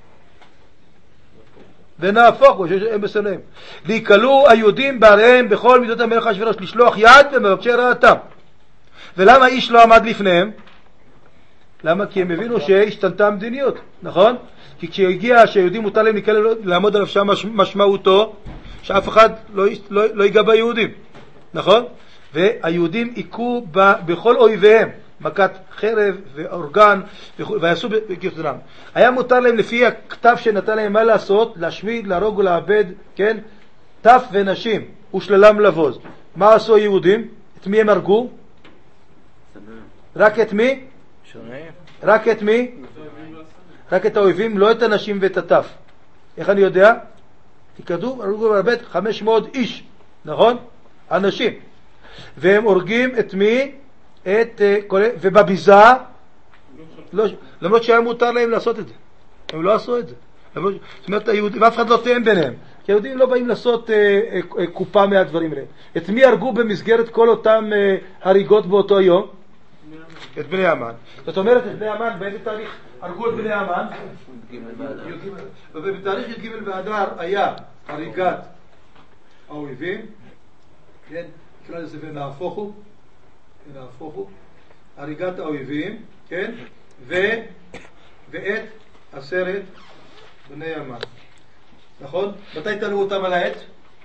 ונהפוך בו, שהם בשונאיהם. להיקלו היהודים בעריהם בכל מידות המלך אחשוורוש, לשלוח יד במבקשי רעתם. ולמה איש לא עמד לפניהם? למה? כי הם הבינו שהשתנתה המדיניות, נכון? כי כשהגיע שהיהודים מותר להם לעמוד עליו שם משמעותו, שאף אחד לא ייגע ביהודים, נכון? והיהודים עיקו בכל אויביהם, מכת חרב ואורגן, ועשו בקיצונם. היה מותר להם לפי הכתב שנתן להם מה לעשות, להשמיד, להרוג ולאבד, כן? טף ונשים, ושללם לבוז. מה עשו היהודים? את מי הם הרגו? רק את מי? רק את מי? רק את האויבים, לא את הנשים ואת הטף. איך אני יודע? כי כתוב, הרגו ולאבד 500 איש, נכון? אנשים. והם הורגים את מי? ובביזה, למרות שהיה מותר להם לעשות את זה. הם לא עשו את זה. זאת אומרת, היהודים, ואף אחד לא תאם ביניהם. כי היהודים לא באים לעשות קופה מהדברים האלה. את מי הרגו במסגרת כל אותם הריגות באותו יום? את בני המן. זאת אומרת, את בני המן, באיזה תאריך הרגו את בני המן? ובתאריך י"ג באדר היה הריגת האויבים, כן, נקרא לזה ונהפוך הוא, הריגת האויבים, כן? ואת 10 בני המן. נכון? מתי תלו אותם על העץ?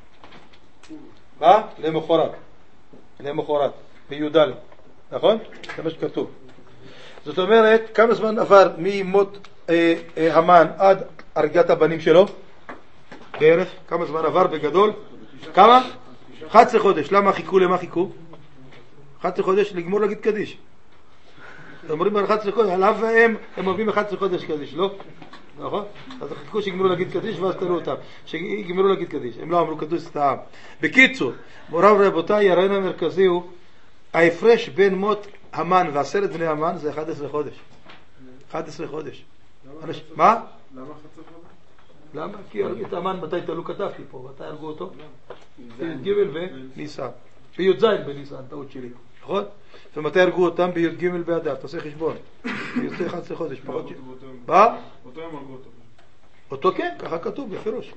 למחרת, בי"ד. נכון? זה מה שכתוב. זאת אומרת, כמה זמן עבר ממות המן עד הריגת הבנים שלו? בערך, כמה זמן עבר בגדול? כמה? 11 חודש. למה חיכו? למה חיכו? 11 חודש לגמור להגיד קדיש. אומרים על 11 חודש, עליו הם אוהבים 11 חודש קדיש, לא? נכון? אז חיכו שיגמרו להגיד קדיש ואז תראו אותם. שיגמרו להגיד קדיש. הם לא אמרו קדוש את העם. בקיצור, מוריו ורבותיי, הרעיון המרכזי הוא ההפרש בין מות המן ו10 בני המן זה 11 חודש. 11 חודש. מה? למה 11 חודש? למה? כי את המן מתי תלו כתבתי פה, מתי הרגו אותו? בי"ג וניסן. בי"ז בניסן, טעות שלי. נכון? ומתי הרגו אותם? בי"ג באדר, תעשה חשבון. יוצא 11 חודש. מה? אותו הם הרגו אותו. אותו כן, ככה כתוב בפירוש.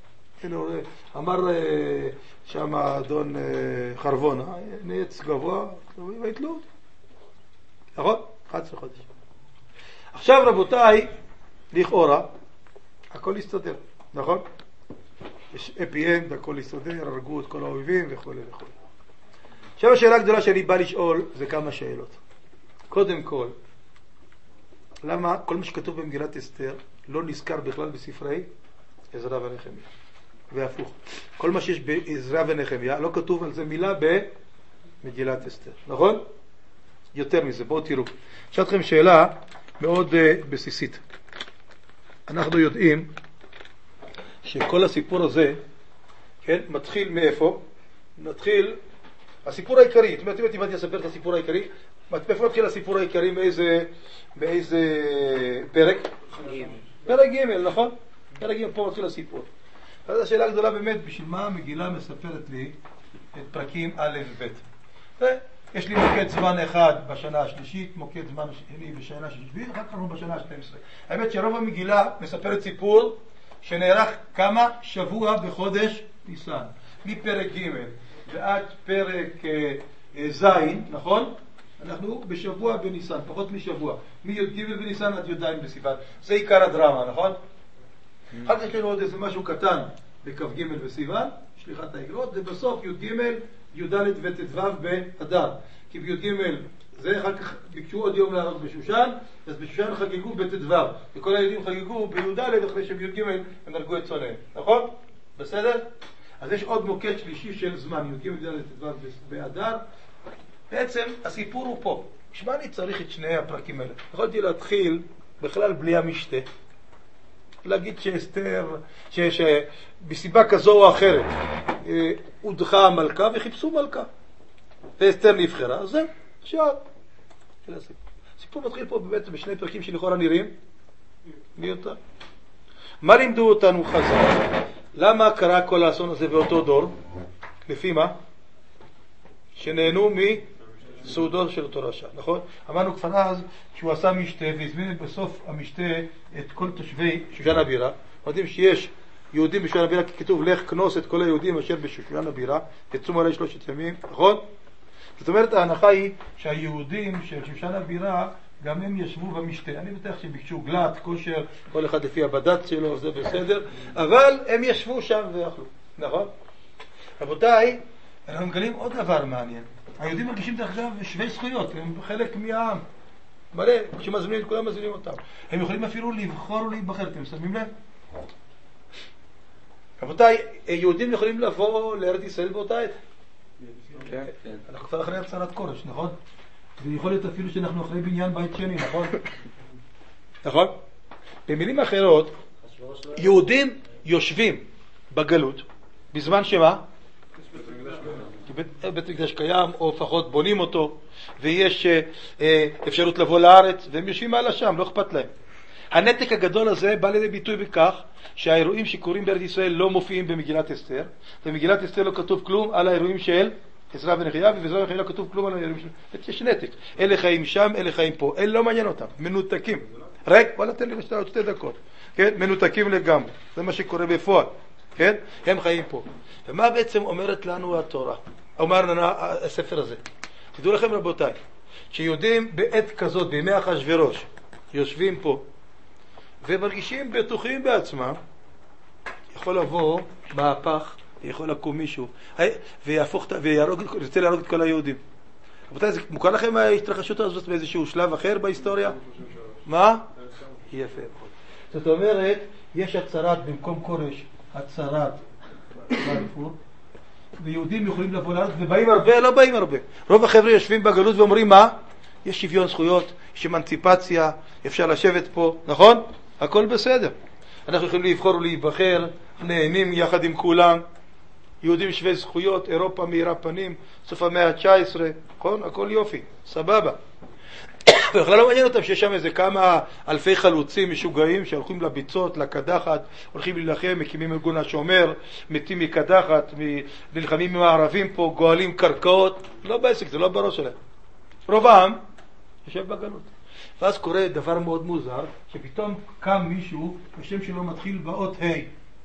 אמר שם אדון חרבונה, נעץ גבוה, והתלו אותו. נכון? 11 חודש. עכשיו רבותיי, לכאורה, הכל יסתדר, נכון? יש אפי-אנד, הכל יסתדר, הרגו את כל האויבים וכו' וכו'. עכשיו השאלה הגדולה שאני בא לשאול זה כמה שאלות. קודם כל, למה כל מה שכתוב במגילת אסתר לא נזכר בכלל בספרי עזרא ונחמיה? והפוך. כל מה שיש בעזרא ונחמיה לא כתוב על זה מילה במגילת אסתר, נכון? יותר מזה, בואו תראו. אשאל אתכם שאלה מאוד בסיסית. אנחנו יודעים שכל הסיפור הזה, כן, מתחיל מאיפה? מתחיל הסיפור העיקרי. זאת אומרת, אם הייתי אספר את הסיפור העיקרי, מאיפה מתחיל הסיפור העיקרי? מאיזה פרק? פרק ג', נכון? פרק ג', פה מתחיל הסיפור. אז השאלה הגדולה באמת, בשביל מה המגילה מספרת לי את פרקים א' וב'? יש לי מוקד זמן אחד בשנה השלישית, מוקד זמן שני בשנה השביעית, אחר כך אנחנו בשנה ה-12. האמת שרוב המגילה מספרת סיפור שנערך כמה? שבוע בחודש ניסן. מפרק ג' ועד פרק ז', נכון? אנחנו בשבוע בניסן, פחות משבוע. מי"ג בניסן עד י"ד בסיוון. זה עיקר הדרמה, נכון? אחר כך יש לנו עוד איזה משהו קטן בכ"ג בסיוון, שליחת האגרות, ובסוף י"ג, י"ד וט"ו באדר. כי בי"ג זה אחר כך ביקשו עוד יום להרוג בשושן, אז בשושן חגגו בט"ו, וכל הילדים חגגו בי"ד אחרי שבי"ג הם הרגו את צונן, נכון? בסדר? אז יש עוד מוקד שלישי של זמן, י"ג, י"ד וט"ו באדר. בעצם הסיפור הוא פה. שמה אני צריך את שני הפרקים האלה? יכולתי להתחיל בכלל בלי המשתה, להגיד שאסתר, שבסיבה כזו או אחרת הודחה המלכה וחיפשו מלכה ואסתר נבחרה, אז זה עכשיו הסיפור מתחיל פה בעצם בשני פרקים שלכאורה נראים מיותר. מה לימדו אותנו חז"ל? למה קרה כל האסון הזה באותו דור? לפי מה? שנהנו מסעודו של אותו רשע, נכון? אמרנו כבר אז שהוא עשה משתה והזמין בסוף המשתה את כל תושבי שושן הבירה. יודעים שיש יהודים בשושן הבירה, כי כתוב לך כנוס את כל היהודים אשר בשושן הבירה, יצום עלי 3 ימים, נכון? זאת אומרת ההנחה היא שהיהודים של שושן הבירה גם הם ישבו במשתה. אני בטח שביקשו גלת, כושר, כל אחד לפי הבד"ץ שלו, זה בסדר, אבל הם ישבו שם ואכלו, נכון? רבותיי, אנחנו מגלים עוד דבר מעניין. היהודים מרגישים דרך אגב שווי זכויות, הם חלק מהעם. מלא, כשמזמינים את כולם מזמינים אותם. הם יכולים אפילו לבחור ולהיבחר, אתם שמים לב? רבותיי, יהודים יכולים לבוא לארץ ישראל באותה עת? כן. אנחנו כבר אחרי הצהרת כורש, נכון? ויכול להיות אפילו שאנחנו אחרי בניין בית שני, נכון? נכון? במילים אחרות, יהודים יושבים בגלות, בזמן שמה? בית מקדש קיים, או לפחות בונים אותו, ויש אפשרות לבוא לארץ, והם יושבים על השם, לא אכפת להם. הנתק הגדול הזה בא לידי ביטוי בכך שהאירועים שקורים בארץ ישראל לא מופיעים במגילת אסתר, במגילת אסתר לא כתוב כלום על האירועים של עזרא ונחמיה, ובעזרא ונחמיה לא כתוב כלום על האירועים של... יש נתק. אלה חיים שם, אלה חיים פה. אלה לא מעניין אותם, מנותקים. רגע, בוא נתן לי עוד 2 דקות. כן? מנותקים לגמרי. זה מה שקורה בפועל. כן? הם חיים פה. ומה בעצם אומרת לנו התורה? אומר לנו הספר הזה? תדעו לכם רבותיי, שיהודים בעת כזאת, בימי אחשוורוש, יושבים פה ומרגישים בטוחים בעצמם, יכול לבוא מהפך, יכול לקום מישהו וירצה להרוג את כל היהודים. רבותיי, זה מוכר לכם ההתרחשות הזאת באיזשהו שלב אחר בהיסטוריה? מה? יפה. זאת אומרת, יש הצהרת במקום קורש, הצהרת בלפור, ויהודים יכולים לבוא לארץ, ובאים הרבה, לא באים הרבה. רוב החבר'ה יושבים בגלות ואומרים מה? יש שוויון זכויות, יש אמנציפציה, אפשר לשבת פה, נכון? הכל בסדר. אנחנו יכולים לבחור ולהיבחר, נהנים יחד עם כולם. יהודים שווה זכויות, אירופה מאירה פנים, סוף המאה ה-19, נכון? הכל יופי, סבבה. בכלל לא מעניין אותם שיש שם איזה כמה אלפי חלוצים משוגעים שהולכים לביצות, לקדחת, הולכים להילחם, מקימים ארגון השומר, מתים מקדחת, נלחמים עם הערבים פה, גואלים קרקעות, לא בעסק, זה לא בראש שלהם. רוב העם יושב בגלות. ואז קורה דבר מאוד מוזר, שפתאום קם מישהו, השם שלו מתחיל באות ה'.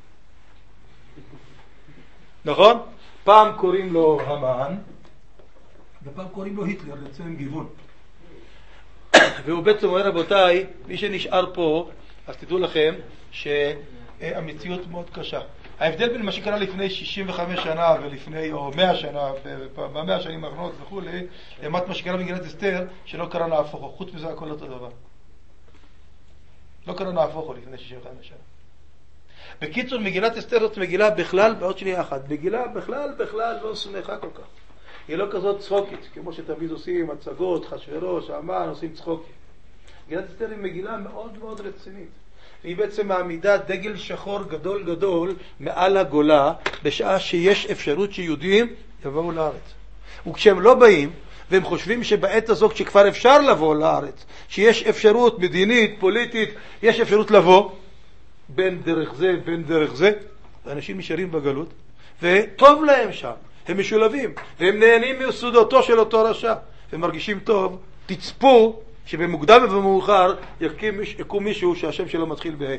נכון? פעם קוראים לו המן, ופעם קוראים לו היטלר, לציין גיוון. והוא בעצם אומר, רבותיי, מי שנשאר פה, אז תדעו לכם שהמציאות מאוד קשה. ההבדל בין מה שקרה לפני 65 שנה ולפני, או 100 שנה, ב100 השנים האחרונות וכו', לעומת מה שקרה במגילת אסתר, שלא קרה נהפוכו. חוץ מזה הכל אותו דבר. לא קרה נהפוכו לפני 65 שנה. בקיצור, מגילת אסתר זאת מגילה בכלל, בעוד שנייה אחת, מגילה בכלל לא שמחה כל כך. היא לא כזאת צחוקית, כמו שתמיד עושים, הצגות, אחשוורוש, המן, עושים צחוקים. מגילת אסתר היא מגילה מאוד מאוד רצינית. והיא בעצם מעמידה דגל שחור גדול גדול מעל הגולה, בשעה שיש אפשרות שיהודים יבואו לארץ. וכשהם לא באים, והם חושבים שבעת הזו, כשכבר אפשר לבוא לארץ, שיש אפשרות מדינית, פוליטית, יש אפשרות לבוא, בין דרך זה, בין דרך זה, האנשים נשארים בגלות, וטוב להם שם. הם משולבים, והם נהנים מסודותו של אותו רשע. הם מרגישים טוב, תצפו שבמוקדם ובמאוחר יקום מישהו שהשם שלו מתחיל בה'.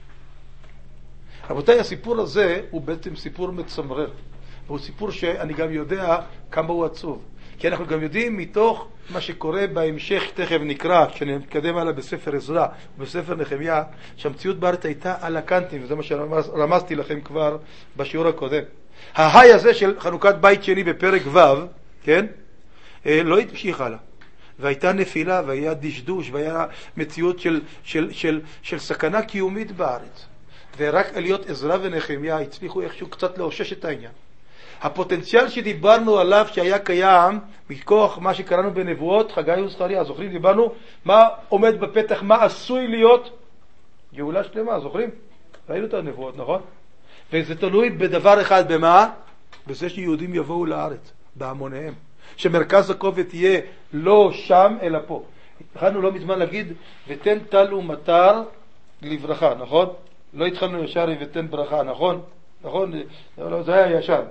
רבותיי, הסיפור הזה הוא בעצם סיפור מצמרר. והוא סיפור שאני גם יודע כמה הוא עצוב. כי אנחנו גם יודעים מתוך מה שקורה בהמשך, תכף נקרא, כשנתקדם עליו בספר עזרא ובספר נחמיה, שהמציאות בארץ הייתה על הקנטים, וזה מה שרמזתי לכם כבר בשיעור הקודם. ההי הזה של חנוכת בית שני בפרק ו', כן? לא התמשיך הלאה. והייתה נפילה, והיה דשדוש, והיה מציאות של סכנה קיומית בארץ. ורק עליות עזרא ונחמיה הצליחו איכשהו קצת לאושש את העניין. הפוטנציאל שדיברנו עליו שהיה קיים מכוח מה שקראנו בנבואות חגי וזכריה, זוכרים? דיברנו מה עומד בפתח, מה עשוי להיות גאולה שלמה, זוכרים? ראינו את הנבואות, נכון? וזה תלוי בדבר אחד, במה? בזה שיהודים יבואו לארץ, בהמוניהם. שמרכז הכובד תהיה לא שם אלא פה. התחלנו לא מזמן להגיד ותן טל ומטר לברכה, נכון? לא התחלנו ישר ותן ברכה, נכון? נכון? לא, זה היה ישר.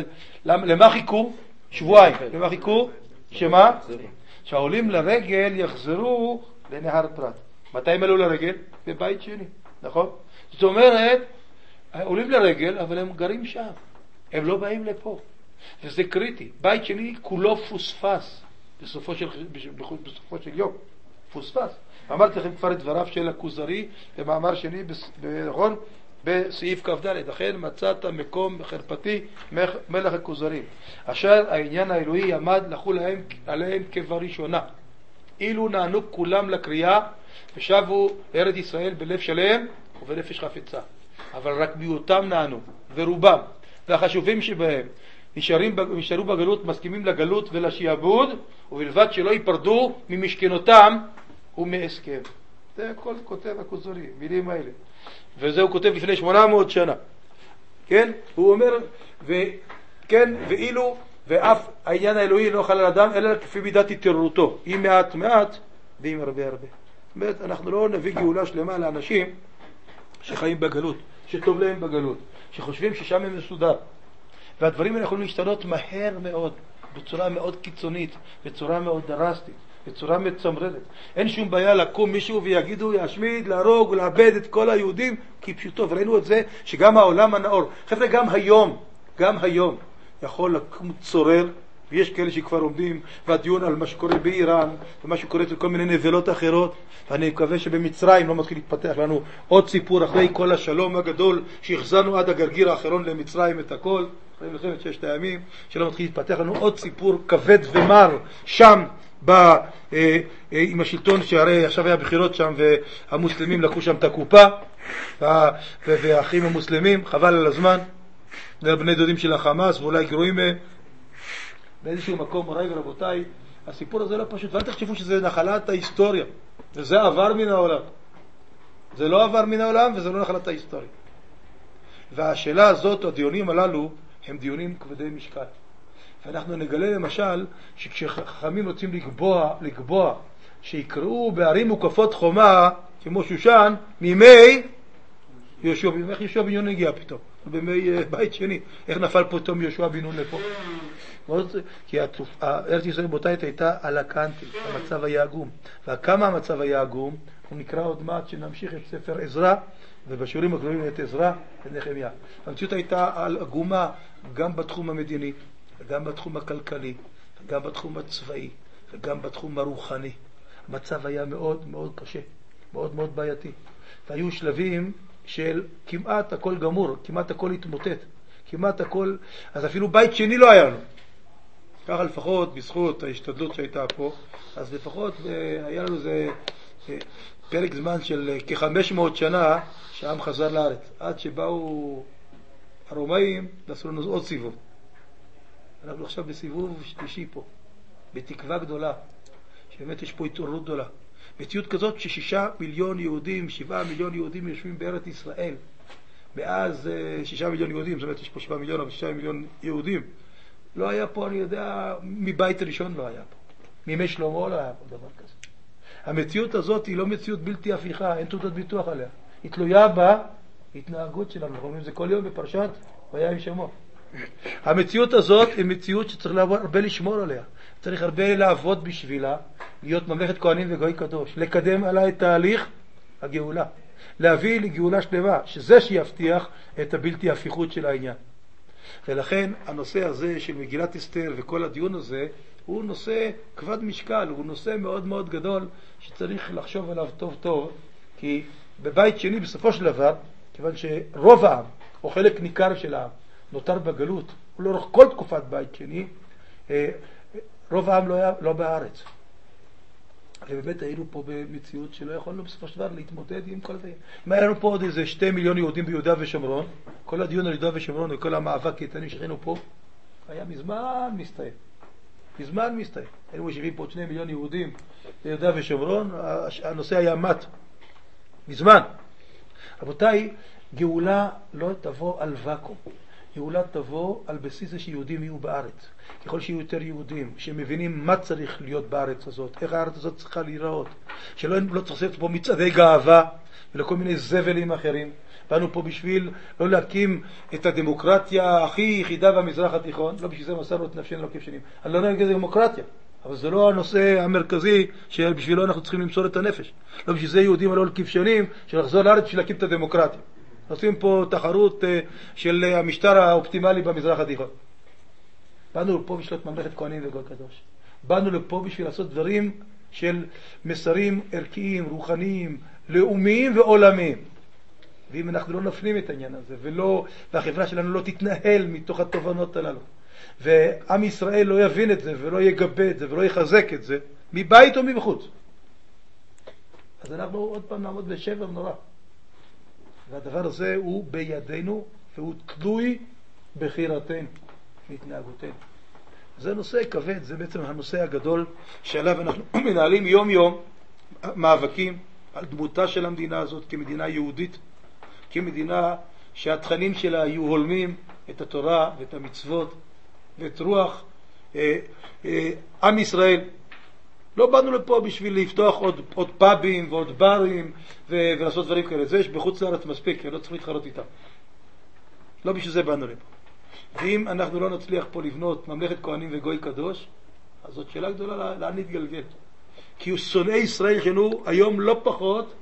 למה חיכו? שבועיים. למה חיכו? שמה? שהעולים לרגל יחזרו לנהר פרת. מתי הם עלו לרגל? בבית שני, נכון? זאת אומרת, עולים לרגל, אבל הם גרים שם. הם לא באים לפה. וזה קריטי. בית שני כולו פוספס בסופו של יום. פוספס. אמרתי לכם כבר את דבריו של הכוזרי במאמר שני, נכון? בסעיף כ"ד, לכן מצאת מקום בחרפתי מלך הכוזרים, אשר העניין האלוהי עמד לחול עליהם כבראשונה, אילו נענו כולם לקריאה ושבו לארץ ישראל בלב שלם ובנפש חפצה. אבל רק מיעוטם נענו, ורובם והחשובים שבהם נשארו בגלות, מסכימים לגלות ולשיעבוד, ובלבד שלא ייפרדו ממשכנותם ומהסכם. זה הכל כותב הכוזרי, מילים האלה. וזה הוא כותב לפני 800 שנה. כן? הוא אומר, וכן, ואילו, ואף העניין האלוהי לא חל על אדם, אלא כפי מידת התעוררותו. אם מעט מעט, ואם הרבה הרבה. זאת אומרת, אנחנו לא נביא גאולה שלמה לאנשים שחיים בגלות, שטוב להם בגלות, שחושבים ששם הם מסודר. והדברים האלה יכולים להשתנות מהר מאוד, בצורה מאוד קיצונית, בצורה מאוד דרסטית, בצורה מצמררת. אין שום בעיה לקום מישהו ויגידו ישמיד, להרוג ולאבד את כל היהודים, כי פשוטו. וראינו את זה שגם העולם הנאור, חבר'ה, גם היום יכול לקום צורר ויש כאלה שכבר עומדים, והדיון על מה שקורה באיראן, ומה שקורה לכל מיני נבלות אחרות, ואני מקווה שבמצרים לא מתחיל להתפתח לנו עוד סיפור אחרי כל השלום הגדול, שהחזרנו עד הגרגיר האחרון למצרים את הכל, אחרי מלחמת ששת הימים, שלא מתחיל להתפתח לנו עוד סיפור כבד ומר שם, עם השלטון שהרי עכשיו היה בחירות שם והמוסלמים לקחו שם את הקופה והאחים המוסלמים חבל על הזמן, זה בני דודים של החמאס ואולי גרועים מהם באיזשהו מקום. מוריי ורבותיי, הסיפור הזה לא פשוט, ואל תחשבו שזה נחלת ההיסטוריה, וזה עבר מן העולם, זה לא עבר מן העולם וזה לא נחלת ההיסטוריה. והשאלה הזאת, הדיונים הללו הם דיונים כבדי משקל, ואנחנו נגלה למשל שכשחכמים רוצים לקבוע שיקראו בערים מוקפות חומה כמו שושן מימי יהושע, איך יהושע בן נון הגיע פתאום? בימי בית שני, איך נפל פתאום יהושע בן נון לפה? כי ארץ ישראל בוטאית הייתה על הקנטי, המצב היה עגום, וכמה המצב היה עגום הוא נקרא עוד מעט שנמשיך את ספר עזרא, ובשיעורים הקרובים את עזרא ונחמיה. המציאות הייתה עגומה גם בתחום המדיני, וגם בתחום הכלכלי, וגם בתחום הצבאי, וגם בתחום הרוחני. המצב היה מאוד מאוד קשה, מאוד מאוד בעייתי. והיו שלבים של כמעט הכל גמור, כמעט הכל התמוטט, כמעט הכל, אז אפילו בית שני לא היה לנו. ככה לפחות בזכות ההשתדלות שהייתה פה, אז לפחות היה לנו זה פרק זמן של כ-500 שנה שהעם חזר לארץ, עד שבאו הרומאים ועשו לנו עוד סיבוב. אנחנו עכשיו בסיבוב שלישי פה, בתקווה גדולה, שבאמת יש פה התעוררות גדולה. מציאות כזאת ש6 מיליון יהודים, 7 מיליון יהודים יושבים בארץ ישראל. מאז 6 מיליון יהודים, זאת אומרת יש פה 7 מיליון או 6 מיליון יהודים. לא היה פה, אני יודע, מבית ראשון לא היה פה. מימי שלמה לא היה פה דבר כזה. המציאות הזאת היא לא מציאות בלתי הפיכה, אין תעודת ביטוח עליה. היא תלויה בהתנהגות שלנו. אנחנו אומרים זה כל יום בפרשת והיה עם שמו. המציאות הזאת היא מציאות שצריך הרבה לשמור עליה. צריך הרבה לעבוד בשבילה, להיות ממלכת כהנים וגוי קדוש, לקדם עליה את תהליך הגאולה, להביא לגאולה שלמה, שזה שיבטיח את הבלתי הפיכות של העניין. ולכן הנושא הזה של מגילת אסתר וכל הדיון הזה הוא נושא כבד משקל, הוא נושא מאוד מאוד גדול שצריך לחשוב עליו טוב טוב, כי בבית שני בסופו של דבר, כיוון שרוב העם או חלק ניכר של העם נותר בגלות, ולאורך כל תקופת בית שני רוב העם לא בארץ. ובאמת היינו פה במציאות שלא יכולנו בסופו של דבר להתמודד עם כל זה. אם היה לנו פה עוד איזה 2 מיליון יהודים ביהודה ושומרון, כל הדיון על יהודה ושומרון וכל המאבק איתנו שכינו פה, היה מזמן מסתיים. מזמן מסתיים. היינו משאירים פה 2 מיליון יהודים ביהודה ושומרון, הנושא היה מת. מזמן. רבותיי, גאולה לא תבוא על וקום. גאולה תבוא על בסיס זה שיהודים יהיו בארץ. ככל שיהיו יותר יהודים שמבינים מה צריך להיות בארץ הזאת, איך הארץ הזאת צריכה להיראות, שלא צריך לעשות פה מצעדי גאווה ולכל מיני זבלים אחרים. באנו פה בשביל לא להקים את הדמוקרטיה הכי יחידה במזרח התיכון, לא בשביל זה מסרנו את נפשנו לא כבשנים. אני לא נגד דמוקרטיה, אבל זה לא הנושא המרכזי שבשבילו אנחנו צריכים למסור את הנפש. לא בשביל זה יהודים עלו לכבשנים שלחזור לארץ בשביל להקים את הדמוקרטיה. עושים פה תחרות של המשטר האופטימלי במזרח התיכון. באנו לפה בשביל להיות ממלכת כהנים וגוי קדוש. באנו לפה בשביל לעשות דברים של מסרים ערכיים, רוחניים, לאומיים ועולמיים. ואם אנחנו לא נפנים את העניין הזה, והחברה שלנו לא תתנהל מתוך התובנות הללו, ועם ישראל לא יבין את זה, ולא יגבה את זה, ולא יחזק את זה, מבית או מבחוץ, אז אנחנו עוד פעם נעמוד בשבר נורא. והדבר הזה הוא בידינו, והוא תלוי בחירתנו, בהתנהגותנו. זה נושא כבד, זה בעצם הנושא הגדול שעליו אנחנו מנהלים יום יום מאבקים על דמותה של המדינה הזאת כמדינה יהודית, כמדינה שהתכנים שלה יהיו הולמים את התורה ואת המצוות ואת רוח עם ישראל. לא באנו לפה בשביל לפתוח עוד פאבים ועוד ברים ולעשות דברים כאלה. זה יש בחוץ לארץ מספיק, לא צריך להתחרות איתם. לא בשביל זה באנו לפה. ואם אנחנו לא נצליח פה לבנות ממלכת כהנים וגוי קדוש, אז זאת שאלה גדולה לאן נתגלגל. כי שונאי ישראל שלנו היום לא פחות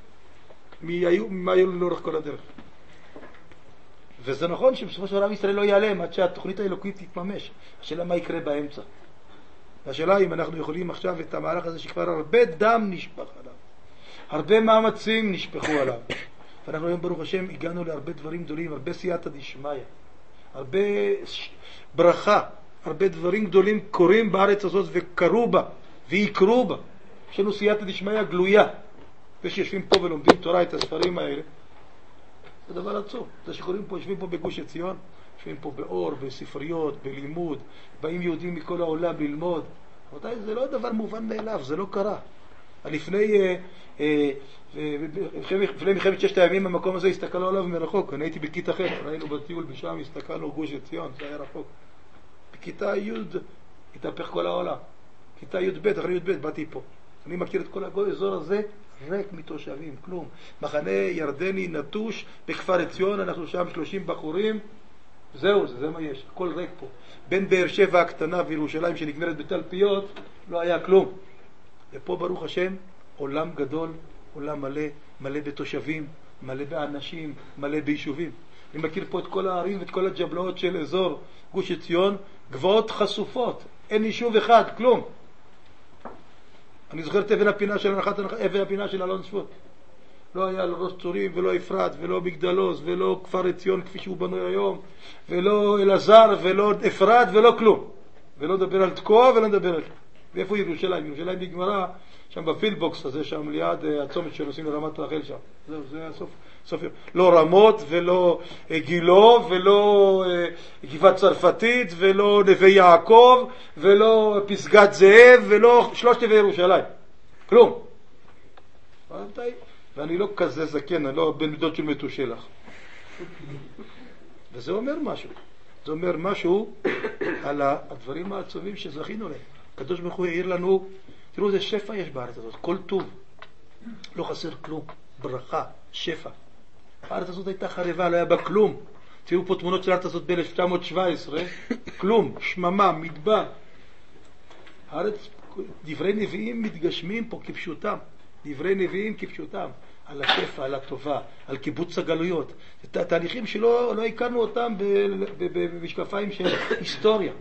ממה היו לנו לאורך כל הדרך. וזה נכון שבסופו של דבר עם ישראל לא ייעלם עד שהתוכנית האלוקית תתממש. השאלה מה יקרה באמצע. והשאלה אם אנחנו יכולים עכשיו את המהלך הזה שכבר הרבה דם נשפך עליו, הרבה מאמצים נשפכו עליו, ואנחנו היום ברוך השם הגענו להרבה דברים גדולים, הרבה סייעתא דשמיא, הרבה ברכה, הרבה דברים גדולים קורים בארץ הזאת וקרו בה ויקרו בה. יש לנו סייעתא דשמיא גלויה, ושיושבים פה ולומדים תורה את הספרים האלה, זה דבר עצום. זה שקוראים פה, יושבים פה בגוש עציון, יושבים פה באור, בספריות, בלימוד, באים יהודים מכל העולם ללמוד. זה לא דבר מובן מאליו, זה לא קרה. לפני מלחמת ששת הימים המקום הזה הסתכלנו עליו מרחוק. אני הייתי בכיתה ח', ראינו בטיול בשם, הסתכלנו גוש עציון, זה היה רחוק. בכיתה י' התהפך כל העולם. כיתה י' ב', אחרי י' ב' באתי פה. אני מכיר את כל האזור הזה ריק מתושבים, כלום. מחנה ירדני נטוש בכפר עציון, אנחנו שם 30 בחורים, זהו, זה מה יש, הכל ריק פה. בין באר שבע הקטנה וירושלים שנגמרת בתלפיות, לא היה כלום. ופה ברוך השם, עולם גדול, עולם מלא, מלא בתושבים, מלא באנשים, מלא ביישובים. אני מכיר פה את כל הערים ואת כל הג'בלאות של אזור גוש עציון, גבעות חשופות, אין יישוב אחד, כלום. אני זוכר את אבן הפינה של אלון שבות. לא היה לא ראש צורים ולא אפרת ולא מגדלוס ולא כפר עציון כפי שהוא בנוי היום, ולא אלעזר ולא אפרת ולא כלום. ולא נדבר על תקוע ולא נדבר על... ואיפה ירושלים? ירושלים נגמרה שם בפילבוקס הזה, שם ליד הצומת שנוסעים לרמת רחל שם. זהו, זה היה סוף יום. לא רמות ולא גילו ולא גבעת צרפתית ולא נווה יעקב ולא פסגת זאב ולא שלושת נווה ירושלים. כלום. ואני לא כזה זקן, אני לא בן דוד של מתושלח. וזה אומר משהו. זה אומר משהו על הדברים העצומים שזכינו להם. הקדוש ברוך הוא העיר לנו, תראו איזה שפע יש בארץ הזאת, כל טוב, לא חסר כלום, ברכה, שפע. הארץ הזאת הייתה חרבה, לא היה בה כלום. תראו פה תמונות של הארץ הזאת ב-1917, כלום, שממה, מדבר. הארץ, דברי נביאים מתגשמים פה כפשוטם, דברי נביאים כפשוטם, על השפע, על הטובה, על קיבוץ הגלויות. זה תהליכים שלא הכרנו אותם במשקפיים של היסטוריה.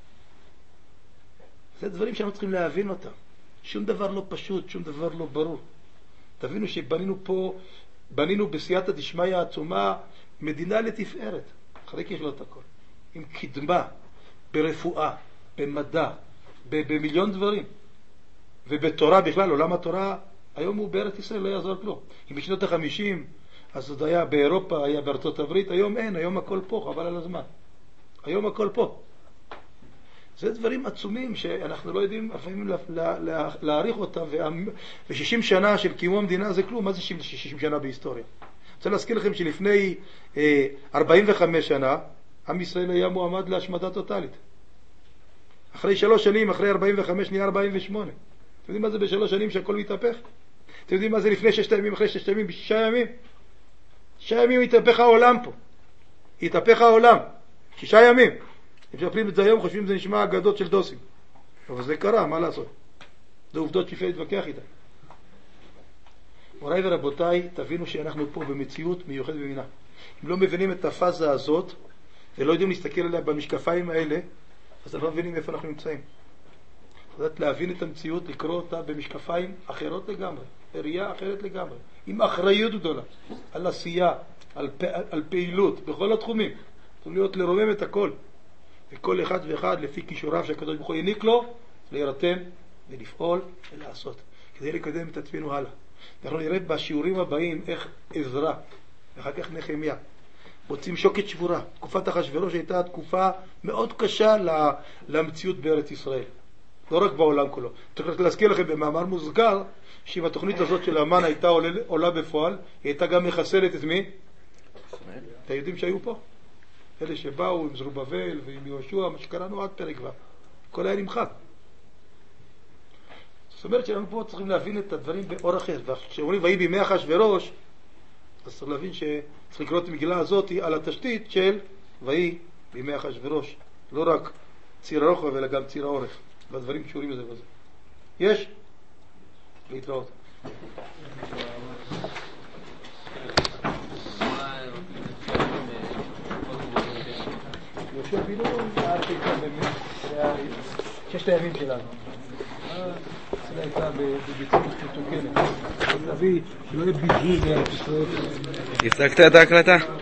זה דברים שאנחנו צריכים להבין אותם. שום דבר לא פשוט, שום דבר לא ברור. תבינו שבנינו פה, בנינו בסייעתא דשמיא עצומה, מדינה לתפארת, אחרי ככלות הכל. עם קדמה, ברפואה, במדע, במיליון דברים. ובתורה בכלל, עולם התורה, היום הוא בארץ ישראל, לא יעזור כלום. אם בשנות ה-50, אז עוד היה באירופה, היה בארצות הברית, היום אין, היום הכל פה, חבל על הזמן. היום הכל פה. זה דברים עצומים שאנחנו לא יודעים לפעמים להעריך אותם, ו-60 שנה של קיום המדינה זה כלום. מה זה 60 שנה בהיסטוריה? אני רוצה להזכיר לכם שלפני 45 שנה, עם ישראל היה מועמד להשמדה טוטלית. אחרי 3 שנים, אחרי 45 נהיה 48. אתם יודעים מה זה ב3 שנים שהכל מתהפך? אתם יודעים מה זה לפני 6 ימים, אחרי 6 ימים, ב6 ימים? 6 ימים התהפך העולם פה. התהפך העולם. 6 ימים. אם שפלים את זה היום, חושבים שזה נשמע אגדות של דוסים. אבל זה קרה, מה לעשות? זה עובדות שאפשר להתווכח איתן. מוריי ורבותיי, תבינו שאנחנו פה במציאות מיוחדת במינה. אם לא מבינים את הפאזה הזאת, ולא יודעים להסתכל עליה במשקפיים האלה, אז לא מבינים איפה אנחנו נמצאים. לדעת להבין את המציאות, לקרוא אותה במשקפיים אחרות לגמרי, בראייה אחרת לגמרי, עם אחריות גדולה, על עשייה, על פעילות, בכל התחומים. צריכים להיות לרומם את הכל. וכל אחד ואחד לפי כישוריו שהקדוש ברוך הוא העניק לו, להירתם ולפעול ולעשות, כדי לקדם את עצמנו הלאה. אנחנו נראה בשיעורים הבאים איך עזרא, ואחר כך נחמיה, מוצאים שוקת שבורה. תקופת אחשוורוש הייתה תקופה מאוד קשה למציאות בארץ ישראל. לא רק בעולם כולו. צריך להזכיר לכם במאמר מוזכר, שאם התוכנית הזאת של המן הייתה עולה בפועל, היא הייתה גם מחסלת את מי? את היהודים שהיו פה? אלה שבאו עם זרובבל ועם יהושע, מה שקראנו עד פרק ו'. הכל היה נמחק. זאת אומרת שאנחנו פה צריכים להבין את הדברים באור אחר. וכשאומרים ויהי בימי אחשוורוש, אז צריך להבין שצריך לקרוא את המגילה הזאת על התשתית של ויהי בימי אחשוורוש. לא רק ציר הרוחב אלא גם ציר האורך. והדברים קשורים לזה בזה. יש? להתראות. יהושע בן נון, באמת, ששת הימים שלנו. אצלה הייתה בביצורת מתוקנת. להביא, שלא יהיה ביזוי לארץ ישראל. הפסקת את ההקלטה?